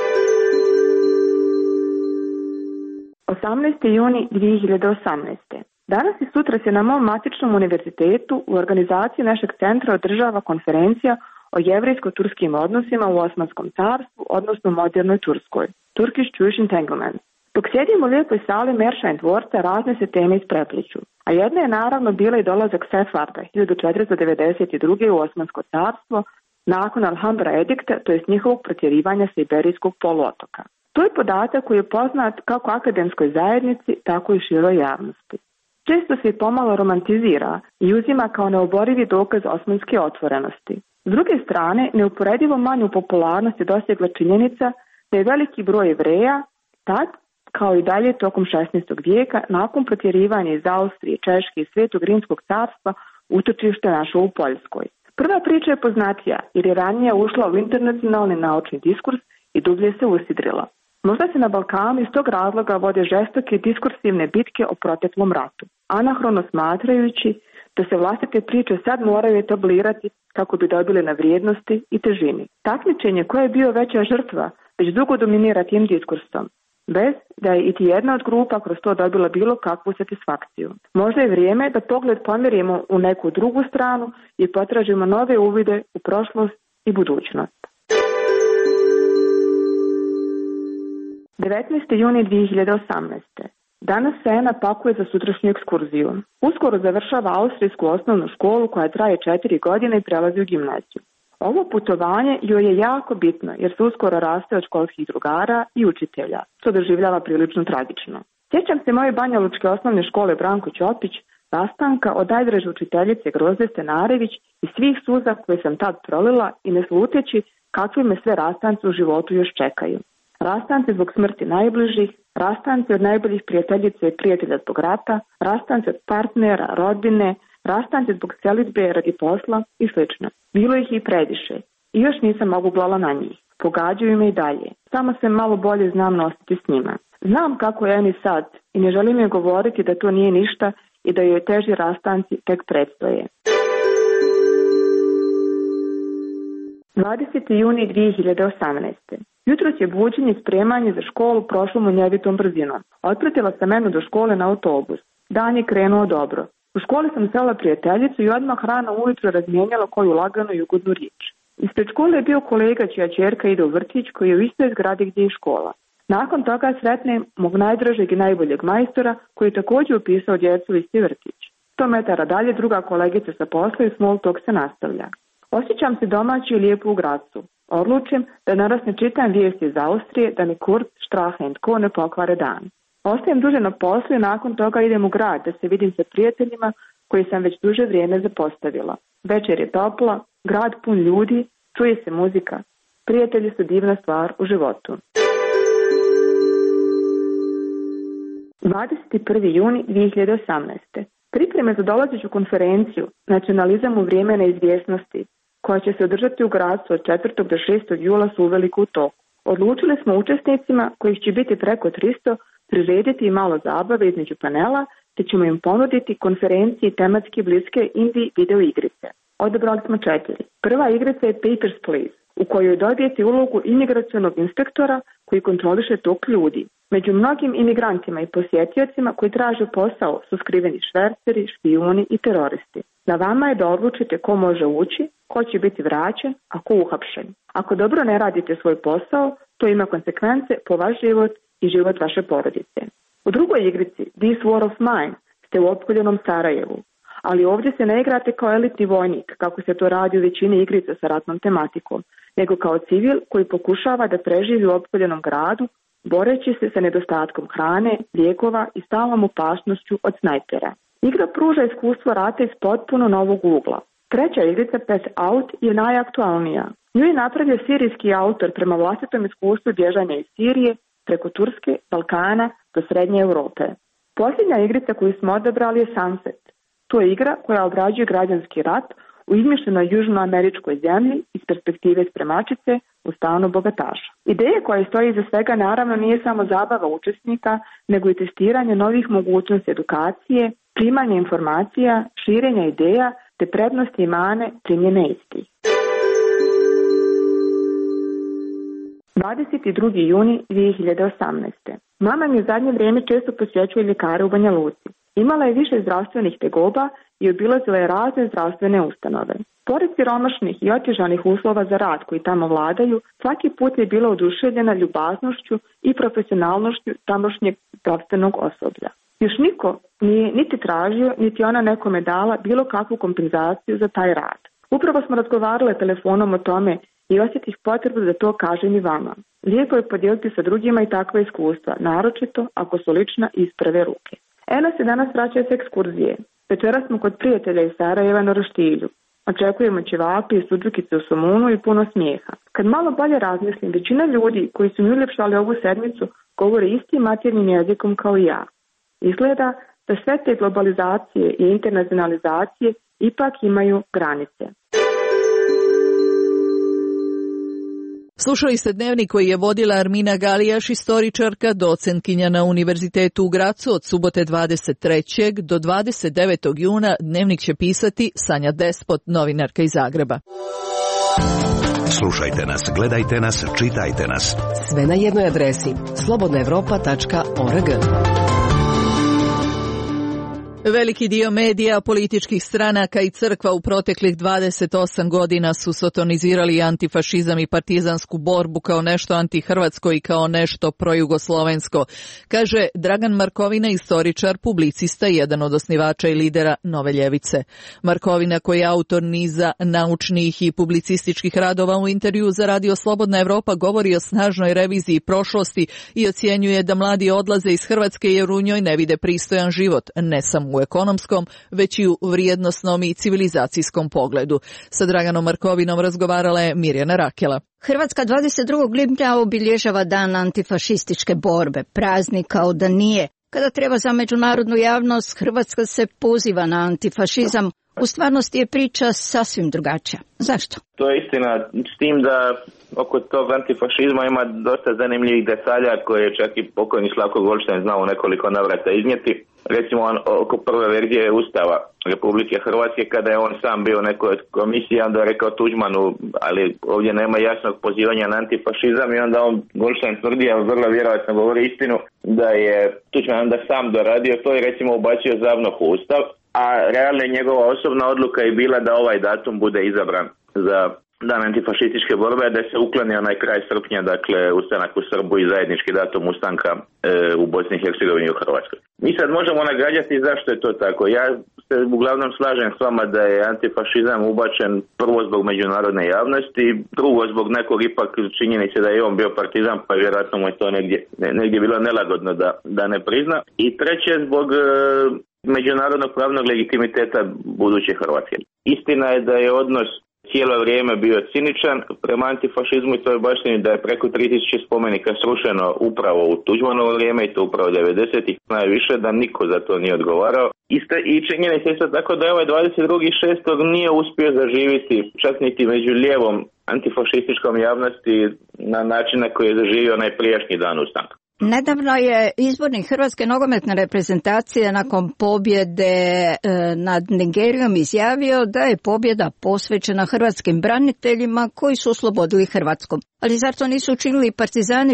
[SPEAKER 15] 18. juni 2018. Danas i sutra se na mom matičnom univerzitetu u organizaciji našeg centra održava konferencija o jevrejsko-turskim odnosima u Osmanskom carstvu, odnosno modernoj Turskoj. Turkish Jewish Entanglement. Dok sjedimo u lijepoj sali Merša dvorca, razne se teme isprepliću. A jedna je naravno bila i dolazak Sefarda 1492. u Osmansko carstvo nakon Alhambra edikta, to jest njihovog protjerivanja sa Iberijskog poluotoka. To je podatak koji je poznat kako akademskoj zajednici, tako i široj javnosti. Često se i pomalo romantizira i uzima kao neoborivi dokaz osmanske otvorenosti. S druge strane, neuporedivo manju popularnost je dosegla činjenica da je veliki broj Jevreja tad, kao i dalje tokom 16. vijeka, nakon protjerivanja iz Austrije, Češke i Svetog Rimskog carstva, utočište našlo u Poljskoj. Prva priča je poznatija jer je ranije ušla u internacionalni naučni diskurs i dublje se usidrila. Možda se na Balkanu iz tog razloga vode žestoke diskursivne bitke o proteklom ratu, anahrono smatrajući da se vlastite priče sad moraju etablirati kako bi dobili na vrijednosti i težini. Takmičenje koje je bio veća žrtva već dugo dominira tim diskursom, bez da je iti jedna od grupa kroz to dobila bilo kakvu satisfakciju. Možda je vrijeme da pogled pomerimo u neku drugu stranu i potražimo nove uvide u prošlost i budućnost. 19. juni 2018. Danas se Ena pakuje za sutrašnju ekskurziju. Uskoro završava austrijsku osnovnu školu koja traje 4 godine i prelazi u gimnaziju. Ovo putovanje joj je jako bitno jer se uskoro raste od školskih drugara i učitelja, što doživljava prilično tragično. Sjećam se moje banjalučke osnovne škole Branko Ćopić, rastanka od najdraže učiteljice Grozde Stenarević i svih suza koje sam tad prolila i ne sluteći kakvi me sve rastanci u životu još čekaju. Rastanci zbog smrti najbližih, rastanci od najboljih prijateljica i prijatelja zbog rata, rastanci od partnera, rodbine, rastanci zbog selidbe radi posla i sl. Bilo ih i previše i još nisam oguglala na njih. Pogađaju me i dalje. Samo se malo bolje znam nositi s njima. Znam kako je Eni sad i ne želim joj govoriti da to nije ništa i da joj teži rastanci tek predstoje. 20. juni 2018. Jutros je buđenje i spremanje za školu prošlo munjevitom brzinom. Otpratila sam Enu do škole na autobus. Dan je krenuo dobro. U školi sam sela prijateljicu i odmah rano ujutro razmijenjala koju laganu i ugodnu riječ. Ispred škole je bio kolega čija ćerka ide u vrtić koji je u istoj zgradi gdje je škola. Nakon toga sretnem mog najdražeg i najboljeg majstora koji je također upisao djecu u isti vrtić. 100 metara dalje druga kolegica sa posla i small talk se nastavlja. Osjećam se domaći i lijepo u Gracu. Odlučim da naras ne čitam vijesti iz Austrije da mi Kurz, Strache & Co. ne pokvare dan. Ostajem duže na poslu i nakon toga idem u grad da se vidim sa prijateljima koji sam već duže vrijeme zapostavila. Večer je topla, grad pun ljudi, čuje se muzika. Prijatelji su divna stvar u životu. 21. juni 2018. Pripreme za dolazeću konferenciju Nacionalizam u vrijeme neizvjesnosti, koja će se održati u Gracu od 4. do 6. jula su uveliko u toku. Odlučili smo učesnicima, kojih će biti preko 300, prirediti i malo zabave između panela, te ćemo im ponuditi konferenciji tematski bliske indie video igrice. Odabrali smo 4. Prva igrica je Papers, Please, u kojoj dobijete ulogu imigracionog inspektora koji kontroliše tok ljudi. Među mnogim imigrantima i posjetiocima koji traže posao su skriveni šverceri, špijuni i teroristi. Na vama je da odlučite ko može ući, ko će biti vraćen, a ko uhapšen. Ako dobro ne radite svoj posao, to ima konsekvence po vaš život i život vaše porodice. U drugoj igrici, This War of Mine, ste u opkoljenom Sarajevu. Ali ovdje se ne igrate kao elitni vojnik, kako se to radi u većini igrica sa ratnom tematikom, nego kao civil koji pokušava da preživi u opkoljenom gradu, boreći se sa nedostatkom hrane, lijekova i stalnom opasnošću od snajpera. Igra pruža iskustvo rata iz potpuno novog ugla. Treća igrica Pass Out je najaktualnija. Nju je napravio sirijski autor prema vlastitom iskustvu bježanja iz Sirije preko Turske, Balkana do Srednje Europe. Posljednja igrica koju smo odabrali je Sunset. To je igra koja obrađuje građanski rat u izmišljenoj južnoameričkoj zemlji iz perspektive spremačice u stanu bogataša. Ideja koja stoji iza svega naravno nije samo zabava učesnika, nego i testiranje novih mogućnosti edukacije, primanje informacija, širenja ideja te prednosti i mane primjene istih. 22. juni 2018. Mama mi u zadnje vrijeme često posjećuje ljekare u Banja Luci. Imala je više zdravstvenih tegoba i obilazila je razne zdravstvene ustanove. Pored siromašnih i otežanih uslova za rad koji tamo vladaju, svaki put je bila oduševljena ljubaznošću i profesionalnošću tamošnjeg zdravstvenog osoblja. Još niko nije niti tražio, niti ona nekome dala bilo kakvu kompenzaciju za taj rad. Upravo smo razgovarale telefonom o tome i osjetih potrebu da to kažem i vama. Lijepo je podijeliti sa drugima i takva iskustva, naročito ako su lična iz prve ruke. Eno se danas vraća s ekskurzije. Večera smo kod prijatelja iz Sarajeva na Roštilju. Očekujemo ćevapi i sudžukice u somunu i puno smijeha. Kad malo bolje razmislim, većina ljudi koji su mi uljepšali ovu sedmicu govore istim maternjim jezikom kao i ja. Izgleda da sve te globalizacije i internacionalizacije ipak imaju granice.
[SPEAKER 14] Slušali ste dnevnik koji je vodila Armina Galijaš, istoričarka, docentkinja na Univerzitetu u Gracu. Od subote 23. do 29. juna dnevnik će pisati Sanja Despot, novinarka iz Zagreba.
[SPEAKER 7] Slušajte nas, gledajte nas, čitajte nas.
[SPEAKER 2] Sve na jednoj adresi slobodnaevropa.org.
[SPEAKER 14] Veliki dio medija, političkih stranaka i crkva u proteklih 28 godina su sotonizirali antifašizam i partizansku borbu kao nešto antihrvatsko i kao nešto projugoslovensko, kaže Dragan Markovina, istoričar, publicista i jedan od osnivača i lidera Nove ljevice. Markovina, koji je autor niza naučnih i publicističkih radova, u intervju za Radio Slobodna Evropa govori o snažnoj reviziji prošlosti i ocjenjuje da mladi odlaze iz Hrvatske jer u njoj ne vide pristojan život, ne samo u ekonomskom, već i u vrijednosnom i civilizacijskom pogledu. Sa Draganom Markovinom razgovarala je Mirjana Rakela.
[SPEAKER 5] Hrvatska 22. lipnja obilježava dan antifašističke borbe, praznik kao da nije. Kada treba za međunarodnu javnost, Hrvatska se poziva na antifašizam. U stvarnosti je priča sasvim drugačija. Zašto?
[SPEAKER 16] To je istina, s tim da oko tog antifašizma ima dosta zanimljivih detalja koje čak i pokojni Slavko Goldstein znao nekoliko navrata iznijeti. Recimo oko prve verzije Ustava Republike Hrvatske, kada je on sam bio u nekoj komisiji, onda je rekao Tuđmanu, ali ovdje nema jasnog pozivanja na antifašizam, i onda on Goldstein tvrdi, a vrlo vjerojatno govori istinu, da je Tuđman onda sam doradio to i recimo ubacio ZAVNOH u Ustav, a realno njegova osobna odluka je bila da ovaj datum bude izabran za dan antifašističke borbe, da se ukloni onaj kraj srpnja, dakle ustanak u Srbu i zajednički datum ustanka u Bosni i Hercegovini i u Hrvatskoj. Mi sad možemo nagađati zašto je to tako. Ja se uglavnom slažem s vama da je antifašizam ubačen prvo zbog međunarodne javnosti, drugo zbog nekog ipak činjenice da je on bio partizan, pa vjerojatno mu je to negdje bilo nelagodno da ne prizna. I treće zbog međunarodnog pravnog legitimiteta buduće Hrvatske. Istina je da je odnos cijelo vrijeme bio ciničan prema antifašizmu i toj baštini, da je preko 3000 spomenika srušeno upravo u Tuđmanovo vrijeme i to upravo 90-ih najviše, da niko za to nije odgovarao. I činjenica je isto tako da je ovaj 22.6. nije uspio zaživiti čak niti među lijevom antifašističkom javnosti na način na koji je zaživio onaj prijašnji dan ustanka.
[SPEAKER 5] Nedavno je izbornik Hrvatske nogometne reprezentacije nakon pobjede nad Nigerijom izjavio da je pobjeda posvećena hrvatskim braniteljima koji su oslobodili Hrvatsku. Ali zar to nisu učinili partizani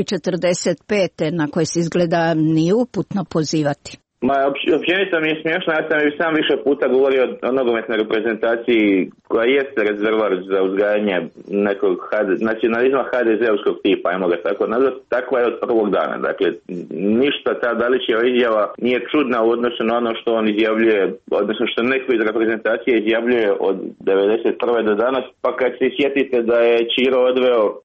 [SPEAKER 5] 45. na koje se izgleda nije uputno pozivati?
[SPEAKER 16] Općenito mi je smiješno, ja sam sam više puta govorio o nogometnoj reprezentaciji koja jeste rezervar za uzgajanje nekog nacionalizma HDZ-ovskog tipa, ajmo ga tako nazvati, takva je od prvog dana. Dakle, ništa ta Dalićeva izjava nije čudna u odnosu na ono što on izjavljuje, odnosno što neko iz reprezentacije izjavljuje od 91. do danas, pa kad se sjetite da je Ćiro odveo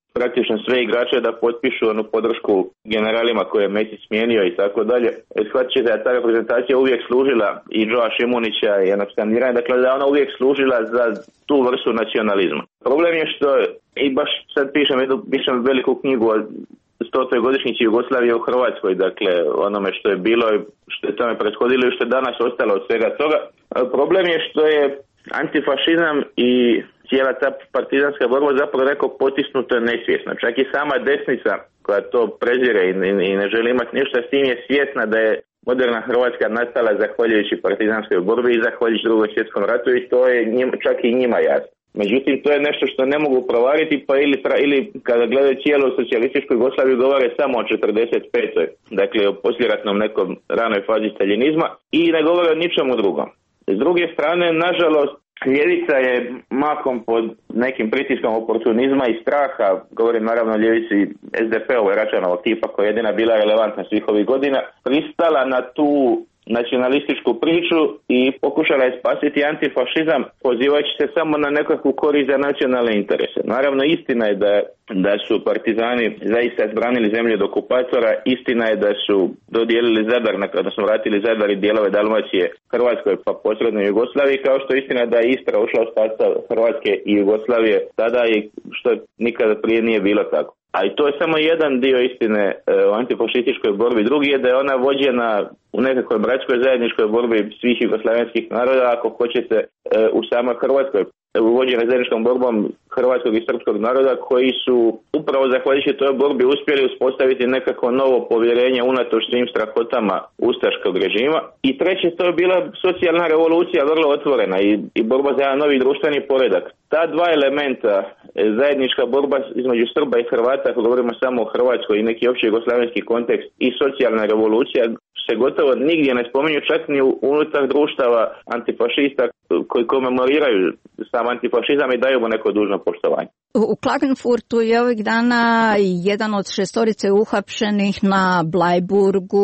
[SPEAKER 16] praktično sve igrače da potpišu onu podršku generalima koje je Mesić smijenio i tako dalje. Shvatit ćete da ta reprezentacija uvijek služila i Joa Šimunića i jednog skandiranja, dakle da ona uvijek služila za tu vrstu nacionalizma. Problem je što, i baš sad pišem veliku knjigu o 100. godišnjici Jugoslavije u Hrvatskoj, dakle onome što je bilo, što je tome prethodilo i što je danas ostalo od svega toga. Problem je što je antifašizam i cijela ta partizanska borba zapravo rekao potisnuto nesvjesno. Čak i sama desnica koja to prezire i ne želi imati ništa s tim je svjesna da je moderna Hrvatska nastala zahvaljujući partizanskoj borbi i zahvaljujući Drugom svjetskom ratu i to je čak i njima jasno. Međutim, to je nešto što ne mogu provariti, pa ili kada gledaju cijelu socijalističku Jugoslaviju govore samo o 45. Dakle o poslijeratnom nekom ranoj fazi staljinizma i ne govore o ničemu drugom. S druge strane, nažalost, ljevica je mahom pod nekim pritiskom oportunizma i straha, govorim naravno o ljevici SDP-ove Račanovog tipa koja je jedina bila relevantna svih ovih godina, pristala na tu nacionalističku priču i pokušala je spasiti antifašizam pozivajući se samo na nekakvu korist za nacionalne interese. Naravno, istina je da su partizani zaista branili zemlju od okupatora, istina je da su dodijelili Zadar, odnosno vratili Zadar i dijelove Dalmacije Hrvatskoj pa posredno Jugoslaviji, kao što je istina da je Istra ušla u sastav Hrvatske i Jugoslavije tada i što nikada prije nije bilo tako. A i to je samo jedan dio istine o antifašističkoj borbi. Drugi je da je ona vođena u nekakvoj bratskoj zajedničkoj borbi svih jugoslavenskih naroda, ako hoćete u samoj Hrvatskoj, vođena zajedničkom borbom hrvatskog i srpskog naroda koji su upravo zahvaljujući toj borbi uspjeli uspostaviti nekako novo povjerenje unatoč svim strahotama ustaškog režima. I treće, to je bila socijalna revolucija vrlo otvorena i borba za jedan novi društveni poredak. Ta dva elementa, zajednička borba između Srba i Hrvata, ako govorimo samo o Hrvatskoj i neki opći jugoslavenski kontekst i socijalna revolucija, se gotovo nigdje ne spominju, čak ni unutar društava antifašista koji komemoriraju sam antifašizam i daju mu neko dužno poštovanje.
[SPEAKER 5] U Klagenfurtu je ovih dana jedan od 6 uhapšenih na Blajburgu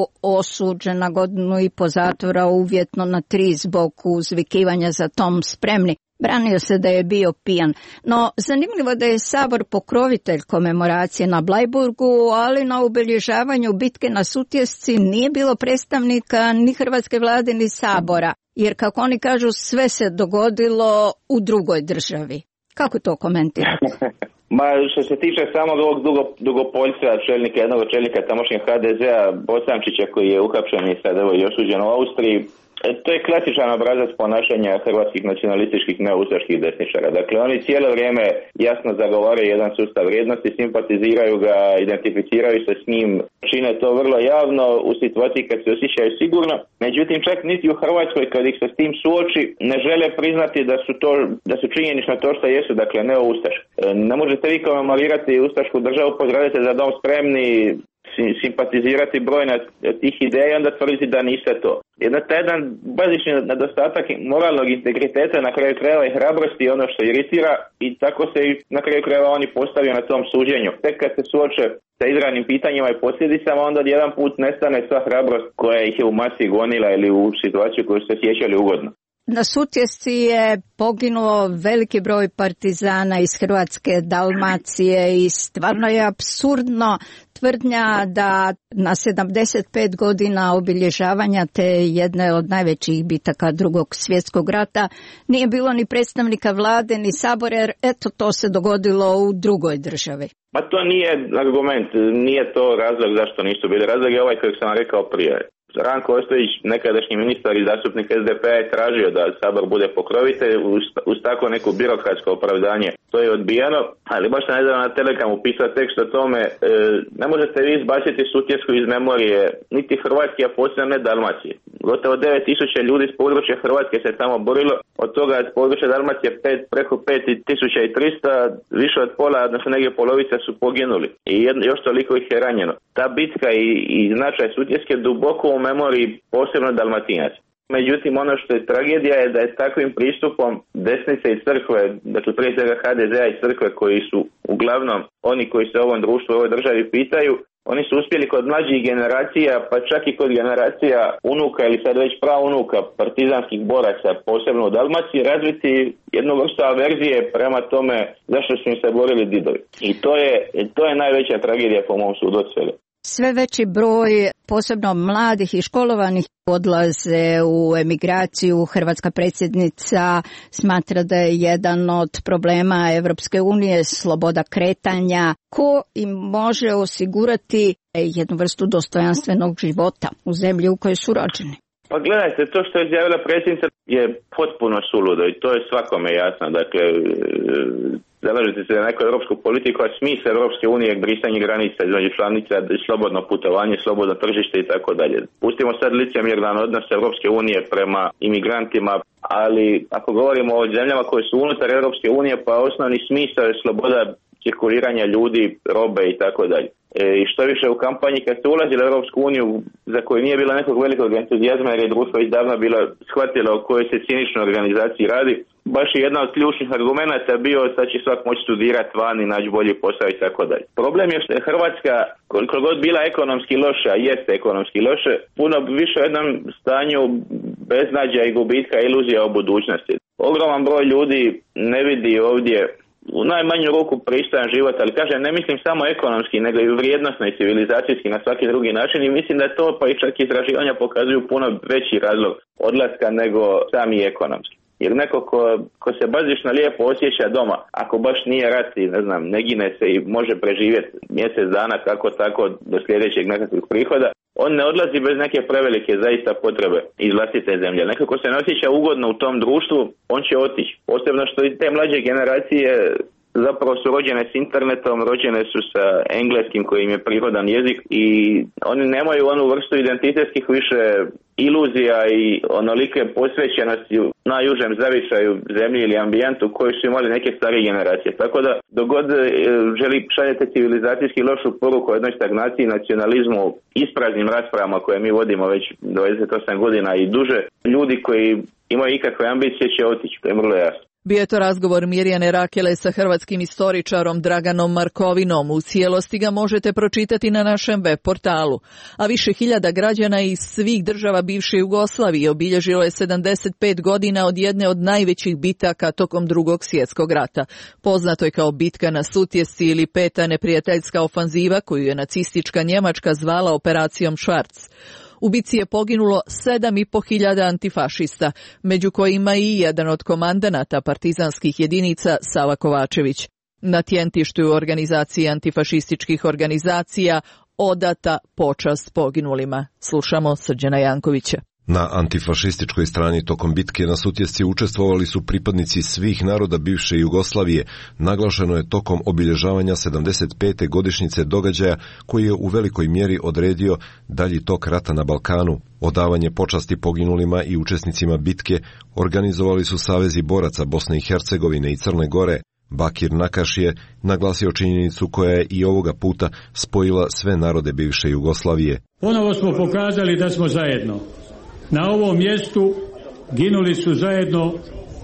[SPEAKER 5] osuđen na 1,5 godinu zatvora, uvjetno na 3 zbog uzvikivanja za Tom spremni. Branio se da je bio pijan. No, zanimljivo da je Sabor pokrovitelj komemoracije na Blajburgu, ali na obilježavanju bitke na Sutjesci nije bilo predstavnika ni Hrvatske vlade ni Sabora, jer kako oni kažu sve se dogodilo u drugoj državi. Kako to komentirate?
[SPEAKER 16] Ma, što se tiče samog ovog Dugopoljca, jednog od čelnika tamošnjeg HDZ-a, Bosančića, koji je uhapšen i sad i osuđen u Austriji, to je klasičan obrazac ponašanja hrvatskih nacionalističkih neoustaških desničara. Dakle, oni cijelo vrijeme jasno zagovaraju jedan sustav vrijednosti, simpatiziraju ga, identificiraju se s njim, čine to vrlo javno u situaciji kad se osjećaju sigurno. Međutim, čak niti u Hrvatskoj kad ih se s tim suoči ne žele priznati da su činjenično to što jesu, dakle neoustaš. Ne možete vi komemorirati ustašku državu, pozdravite za Dom spremni, simpatizirati brojna tih ideja i onda tvrditi da niste to. Jedan bazični nedostatak moralnog integriteta, na kraju krajeva i hrabrosti, ono što iritira, i tako se na kraju krajeva oni postavio na tom suđenju. Tek kad se suoče sa izravnim pitanjima i posljedicama, onda jedan put nestane sva hrabrost koja ih je u masi gonila ili u situaciju koju se sjećali ugodno.
[SPEAKER 5] Na Sutjesci je poginuo veliki broj partizana iz Hrvatske, Dalmacije i stvarno je apsurdno tvrdnja da na 75 godina obilježavanja te jedne od najvećih bitaka Drugog svjetskog rata nije bilo ni predstavnika vlade ni Sabora, jer eto to se dogodilo u drugoj državi.
[SPEAKER 16] Pa to nije argument, nije to razlog zašto nisu bili. Razlog je ovaj kojeg sam rekao prije. Ranko Ostojić, nekadašnji ministar i zastupnik SDP-a, je tražio da Sabor bude pokrovitelj uz tako neko birokratsko opravdanje. To je odbijeno, ali baš sam nedavno na Telegramu pisao tekst o tome, ne možete vi izbaciti Sutjesku iz memorije niti Hrvatske, a posebno ne Dalmacije. Gotovo 9.000 ljudi s područja Hrvatske se tamo borilo, od toga s područja Dalmacije preko 5.300, više od pola, odnosno negdje polovica su poginuli i još toliko ih je ranjeno. Ta bitka i značaj Sutjeske duboko u memoriji posebno Dalmatinaca. Međutim, ono što je tragedija je da je takvim pristupom desnice i crkve, dakle prije svega HDZ-a i crkve koji su uglavnom oni koji se ovom društvu, ovoj državi pitaju, Oni su uspjeli kod mlađih generacija, pa čak i kod generacija unuka ili sad već praunuka partizanskih boraca, posebno u Dalmaciji, razviti jednu vrstu averzije prema tome zašto su im se borili didovi. I to je najveća tragedija po mom sudu od svega.
[SPEAKER 5] Sve veći broj, posebno mladih i školovanih, odlaze u emigraciju. Hrvatska predsjednica smatra da je jedan od problema Evropske unije sloboda kretanja. Ko im može osigurati jednu vrstu dostojanstvenog života u zemlji u kojoj su rođeni?
[SPEAKER 16] Pa gledajte, to što je izjavila predsjednica je potpuno suludo i to je svakome jasno. Dakle, zalažete se za neku europsku politiku, a smisao Europske unije je brisanje granica između članica, slobodno putovanje, slobodno tržište i tako dalje. Pustimo sad licemjeran odnos Europske unije prema imigrantima, ali ako govorimo o zemljama koje su unutar Europske unije, pa osnovni smisao je sloboda cirkuliranja ljudi, robe i tako dalje. I što više u kampanji kad ste ulazili u Europsku uniju za koju nije bilo nekog velikog entuzijazma jer je društvo već davno bilo shvatilo o kojoj se ciničnoj organizaciji radi, baš je jedna od ključnih argumenata bio da će svak moći studirati van i naći bolji posao i tako dalje. Problem je što je Hrvatska, koliko god bila ekonomski loša, jeste ekonomski loše, puno više u jednom stanju beznađa i gubitka iluzija o budućnosti. Ogroman broj ljudi ne vidi ovdje u najmanju ruku pristojan život, ali kažem, ne mislim samo ekonomski, nego i vrijednosno i civilizacijski na svaki drugi način i mislim da to pa i čak istraživanja pokazuju puno veći razlog odlaska nego sami ekonomski. Jer neko ko se bazično lijepo osjeća doma, ako baš nije rat i ne gine se i može preživjeti mjesec dana kako tako do sljedećeg nekakvih prihoda, on ne odlazi bez neke prevelike zaista potrebe iz vlastite zemlje. Nekako se ne osjeća ugodno u tom društvu, on će otići. Posebno što i te mlađe generacije zapravo su rođene s internetom, rođene su sa engleskim koji im je prirodan jezik i oni nemaju onu vrstu identitetskih više iluzija i onolike posvećenosti u najužem zavičaju zemlji ili ambijentu koji su imali neke starije generacije. Tako da dogod želi šaljete civilizacijski lošu poruku o jednoj stagnaciji, nacionalizmu, ispraznim raspravama koje mi vodimo već 28 godina i duže, ljudi koji imaju ikakve ambicije će otići, to je vrlo jasno.
[SPEAKER 14] Bio je to razgovor Mirjane Rakele sa hrvatskim istoričarom Draganom Markovinom. U cijelosti ga možete pročitati na našem web portalu. A više hiljada građana iz svih država bivše Jugoslavije obilježilo je 75 godina od jedne od najvećih bitaka tokom Drugog svjetskog rata. Poznato je kao bitka na Sutjesci ili peta neprijateljska ofanziva koju je nacistička Njemačka zvala operacijom Švarc. U bitci je poginulo 7.500 antifašista, među kojima i jedan od komandanata partizanskih jedinica Sava Kovačević. Na tjentištu organizacije antifašističkih organizacija odata počast poginulima. Slušamo Srđana Jankovića.
[SPEAKER 6] Na antifašističkoj strani tokom bitke na Sutjesci učestvovali su pripadnici svih naroda bivše Jugoslavije. Naglašeno je tokom obilježavanja 75. godišnjice događaja koji je u velikoj mjeri odredio dalji tok rata na Balkanu. Odavanje počasti poginulima i učesnicima bitke organizovali su savezi boraca Bosne i Hercegovine i Crne Gore. Bakir Nakaš je naglasio činjenicu koja je i ovoga puta spojila sve narode bivše Jugoslavije.
[SPEAKER 18] Ponovo smo pokazali da smo zajedno. Na ovom mjestu ginuli su zajedno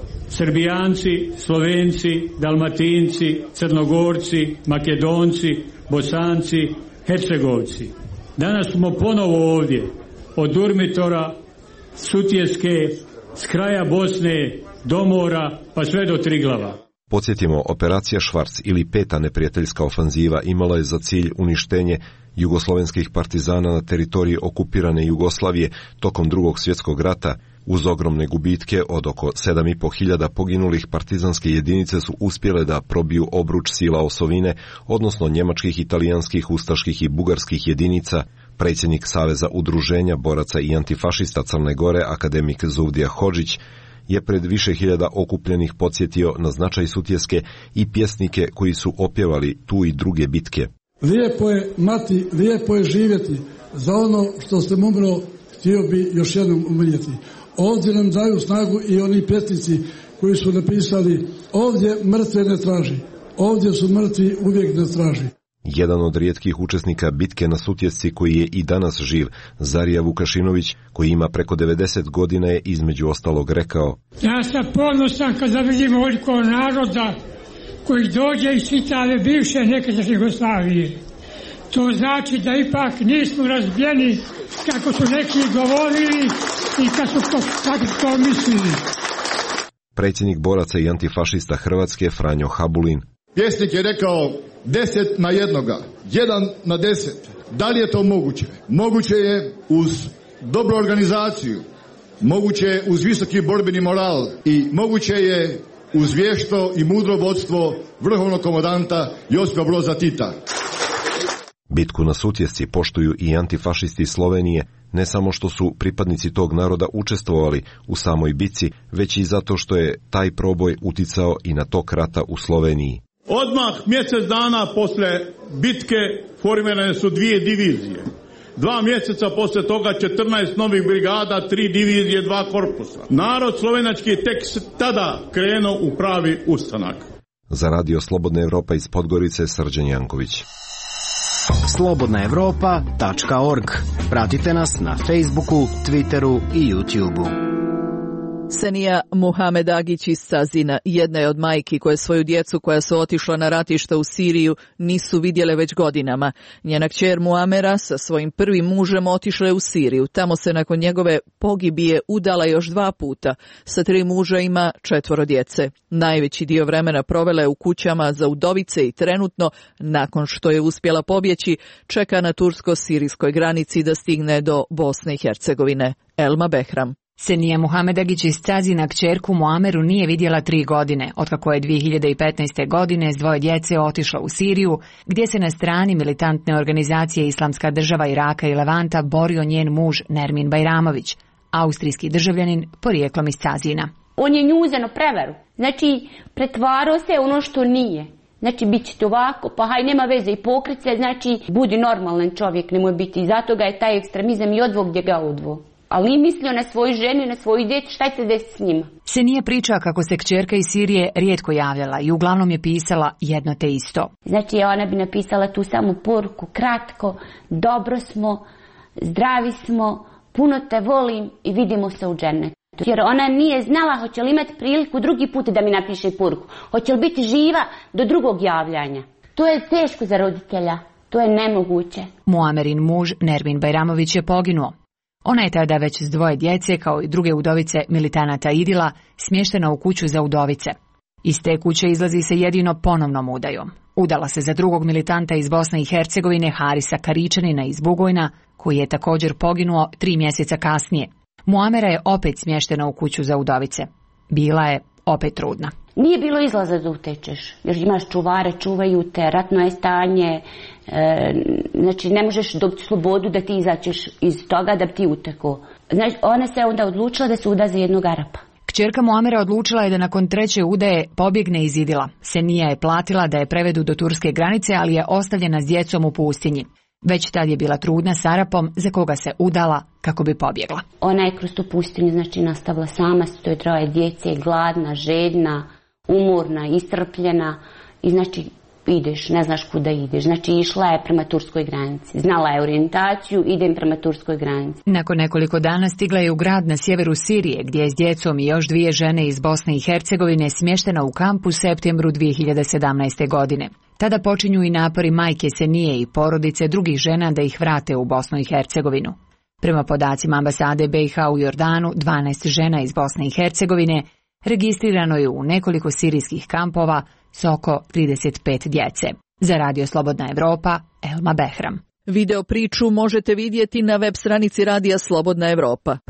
[SPEAKER 18] Srbijanci, Slovenci, Dalmatinci, Crnogorci, Makedonci, Bosanci, Hercegovci. Danas smo ponovo ovdje, od Durmitora, Sutjeske, s kraja Bosne, do mora, pa sve do Triglava.
[SPEAKER 6] Podsjetimo, operacija Švarc ili peta neprijateljska ofanziva imala je za cilj uništenje jugoslovenskih partizana na teritoriji okupirane Jugoslavije tokom Drugog svjetskog rata. Uz ogromne gubitke od oko 7.500 poginulih partizanske jedinice su uspjele da probiju obruč sila osovine, odnosno njemačkih, italijanskih, ustaških i bugarskih jedinica. Predsjednik Saveza udruženja boraca i antifašista Crne Gore, akademik Zuvdija Hodžić, je pred više hiljada okupljenih podsjetio na značaj Sutjeske i pjesnike koji su opjevali tu i druge bitke.
[SPEAKER 9] Lijepo je mati, lijepo je živjeti, za ono što ste umro htio bi još jednom umrijeti. Ovdje nam daju snagu i oni pjesnici koji su napisali ovdje mrtve ne traži, ovdje su mrtvi uvijek ne traži.
[SPEAKER 6] Jedan od rijetkih učesnika bitke na Sutjesci koji je i danas živ, Zarija Vukašinović, koji ima preko 90 godina, je između ostalog rekao:
[SPEAKER 17] Ja sam ponosan kada vidim ovoliko naroda koji dođe iz čitave bivše nekadašnje Jugoslavije. To znači da ipak nismo razbijeni kako su neki govorili i kako to mislili.
[SPEAKER 6] Predsjednik boraca i antifašista Hrvatske Franjo Habulin.
[SPEAKER 3] Pjesnik je rekao 10 na jednoga, 1 na 10. Da li je to moguće? Moguće je uz dobru organizaciju, moguće je uz visoki borbeni moral i moguće je uz vješto i mudro vodstvo vrhovnog komandanta Josipa Broza Tita.
[SPEAKER 6] Bitku na Sutjesci poštuju i antifašisti Slovenije, ne samo što su pripadnici tog naroda učestvovali u samoj bitci, već i zato što je taj proboj uticao i na tok rata u Sloveniji.
[SPEAKER 18] Odmah mjesec dana poslije bitke formirane su 2 divizije. 2 mjeseca poslije toga 14 novih brigada, 3 divizije, 2 korpusa. Narod slovenački tek tada krenuo u pravi ustanak.
[SPEAKER 6] Za Radio Slobodna Evropa iz Podgorice, Srđan Janković.
[SPEAKER 20] slobodnaevropa.org. Pratite nas na Facebooku, Twitteru i YouTubeu.
[SPEAKER 14] Senija Muhamed Agić iz Cazina jedna je od majki koje svoju djecu koja su otišla na ratište u Siriju nisu vidjele već godinama. Njena kćer Muamera sa svojim prvim mužem otišla je u Siriju. Tamo se nakon njegove pogibije udala još 2 puta. Sa 3 muža ima 4 djece. Najveći dio vremena provela je u kućama za udovice i trenutno, nakon što je uspjela pobjeći, čeka na tursko-sirijskoj granici da stigne do Bosne i Hercegovine. Elma Behram.
[SPEAKER 8] Senija Muhamedagić iz Cazina kćerku Muameru nije vidjela 3 godine, otkako je 2015. godine s 2 djece otišla u Siriju, gdje se na strani militantne organizacije Islamska država Iraka i Levanta borio njen muž Nermin Bajramović, austrijski državljanin porijeklom iz Cazina.
[SPEAKER 19] On je nju uzeo na prevaru, znači pretvarao se ono što nije. Znači, bit će to ovako, pa haj, nema veze i pokrit se, znači, budi normalan čovjek, nemoj biti. I zato ga je taj ekstremizam i odvog gdje ga odvo. Ali nije mislio na svoju ženu, na svoju djecu, šta će se desiti s njima.
[SPEAKER 8] Se nije priča kako se kćerka iz Sirije rijetko javljala i uglavnom je pisala jedno te isto.
[SPEAKER 19] Znači, ona bi napisala tu samu poruku, kratko, dobro smo, zdravi smo, puno te volim i vidimo se u džennetu. Jer ona nije znala hoće li imati priliku drugi put da mi napiše poruku. Hoće li biti živa do drugog javljanja. To je teško za roditelja. To je nemoguće.
[SPEAKER 8] Muamerin muž Nermin Bajramović je poginuo. Ona je tada već s 2 djece, kao i druge udovice militanata Idila, smještena u kuću za udovice. Iz te kuće izlazi se jedino ponovnom udajom. Udala se za drugog militanta iz Bosne i Hercegovine, Harisa Karičanina iz Bugojna, koji je također poginuo 3 mjeseca kasnije. Muamera je opet smještena u kuću za udovice. Bila je opet trudna.
[SPEAKER 19] Nije bilo izlaza da utečeš, jer imaš čuvare, čuvaju te, ratno je stanje, znači ne možeš dobiti slobodu da ti izaćeš iz toga da bi ti uteko. Znači, ona se onda odlučila da se uda za jednog Arapa.
[SPEAKER 8] Kćerka Muamera odlučila je da nakon 3. udaje pobjegne iz Idila. Senija je platila da je prevedu do turske granice, ali je ostavljena s djecom u pustinji. Već tad je bila trudna s Arapom za koga se udala kako bi pobjegla.
[SPEAKER 19] Ona je kroz tu pustinju znači nastavila sama s 3 djece, gladna, žedna, umorna, iscrpljena i znači ideš, ne znaš kuda ideš. Znači išla je prema turskoj granici. Znala je orijentaciju, idem prema turskoj granici.
[SPEAKER 8] Nakon nekoliko dana stigla je u grad na sjeveru Sirije, gdje je s djecom i još 2 žene iz Bosne i Hercegovine smještena u kamp u septembru 2017. godine. Tada počinju i napori majke Senije i porodice drugih žena da ih vrate u Bosnu i Hercegovinu. Prema podacima ambasade BiH u Jordanu, 12 žena iz Bosne i Hercegovine registrirano je u nekoliko sirijskih kampova s oko 35 djece. Za Radio Slobodna Evropa, Elma Behram.
[SPEAKER 14] Video priču možete vidjeti na web stranici Radija Slobodna Evropa.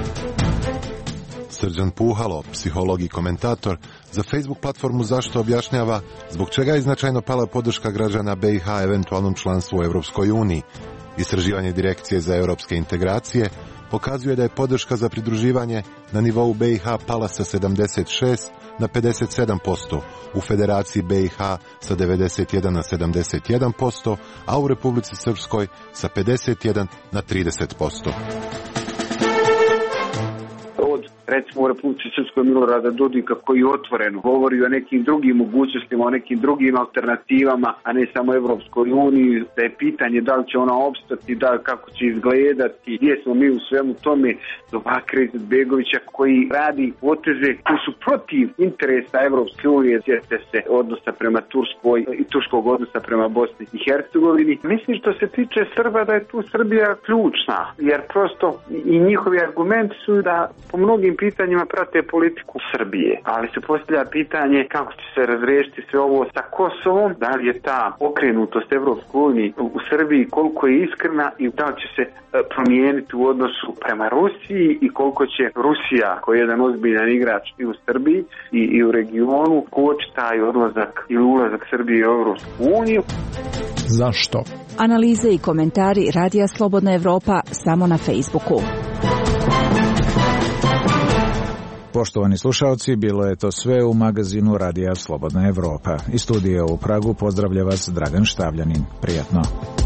[SPEAKER 23] Srđan Puhalo, psiholog i komentator, za Facebook platformu Zašto objašnjava zbog čega je značajno pala podrška građana BiH eventualnom članstvu u Europskoj uniji. Istraživanje Direkcije za europske integracije pokazuje da je podrška za pridruživanje na nivou BiH pala sa 76 na 57%, u Federaciji BiH sa 91 na 71%, a u Republici Srpskoj sa 51 na 30%.
[SPEAKER 11] recimo u Republici Srpskoj Milorada Dodika koji otvoreno govori o nekim drugim mogućnostima, o nekim drugim alternativama, a ne samo Evropskoj uniji, da je pitanje da li će ona opstati, da kako će izgledati, gdje smo mi u svemu tome, do Bakira Izetbegovića koji radi poteze koji su protiv interesa Evropske unije, sjete se odnosa prema Turskoj i turskog odnosa prema Bosni i Hercegovini. Mislim što se tiče Srba da je tu Srbija ključna, jer prosto i njihovi argumenti su da po mnogim pitanjima prate politiku Srbije, ali se postavlja pitanje kako će se razriješiti sve ovo sa Kosovom, da li je ta okrenutost Evropskoj uniji u Srbiji koliko je iskrena i da li će se promijeniti u odnosu prema Rusiji i koliko će Rusija, koji je jedan ozbiljan igrač i u Srbiji i u regionu, koči taj odlazak ili ulazak Srbije u Evropsku uniju.
[SPEAKER 4] Zašto?
[SPEAKER 1] Analize i komentari Radija Slobodna Evropa samo na Facebooku.
[SPEAKER 4] Poštovani slušalci, bilo je to sve u magazinu Radija Slobodna Evropa. Iz studija u Pragu pozdravlja vas Dragan Štavljanin. Prijatno.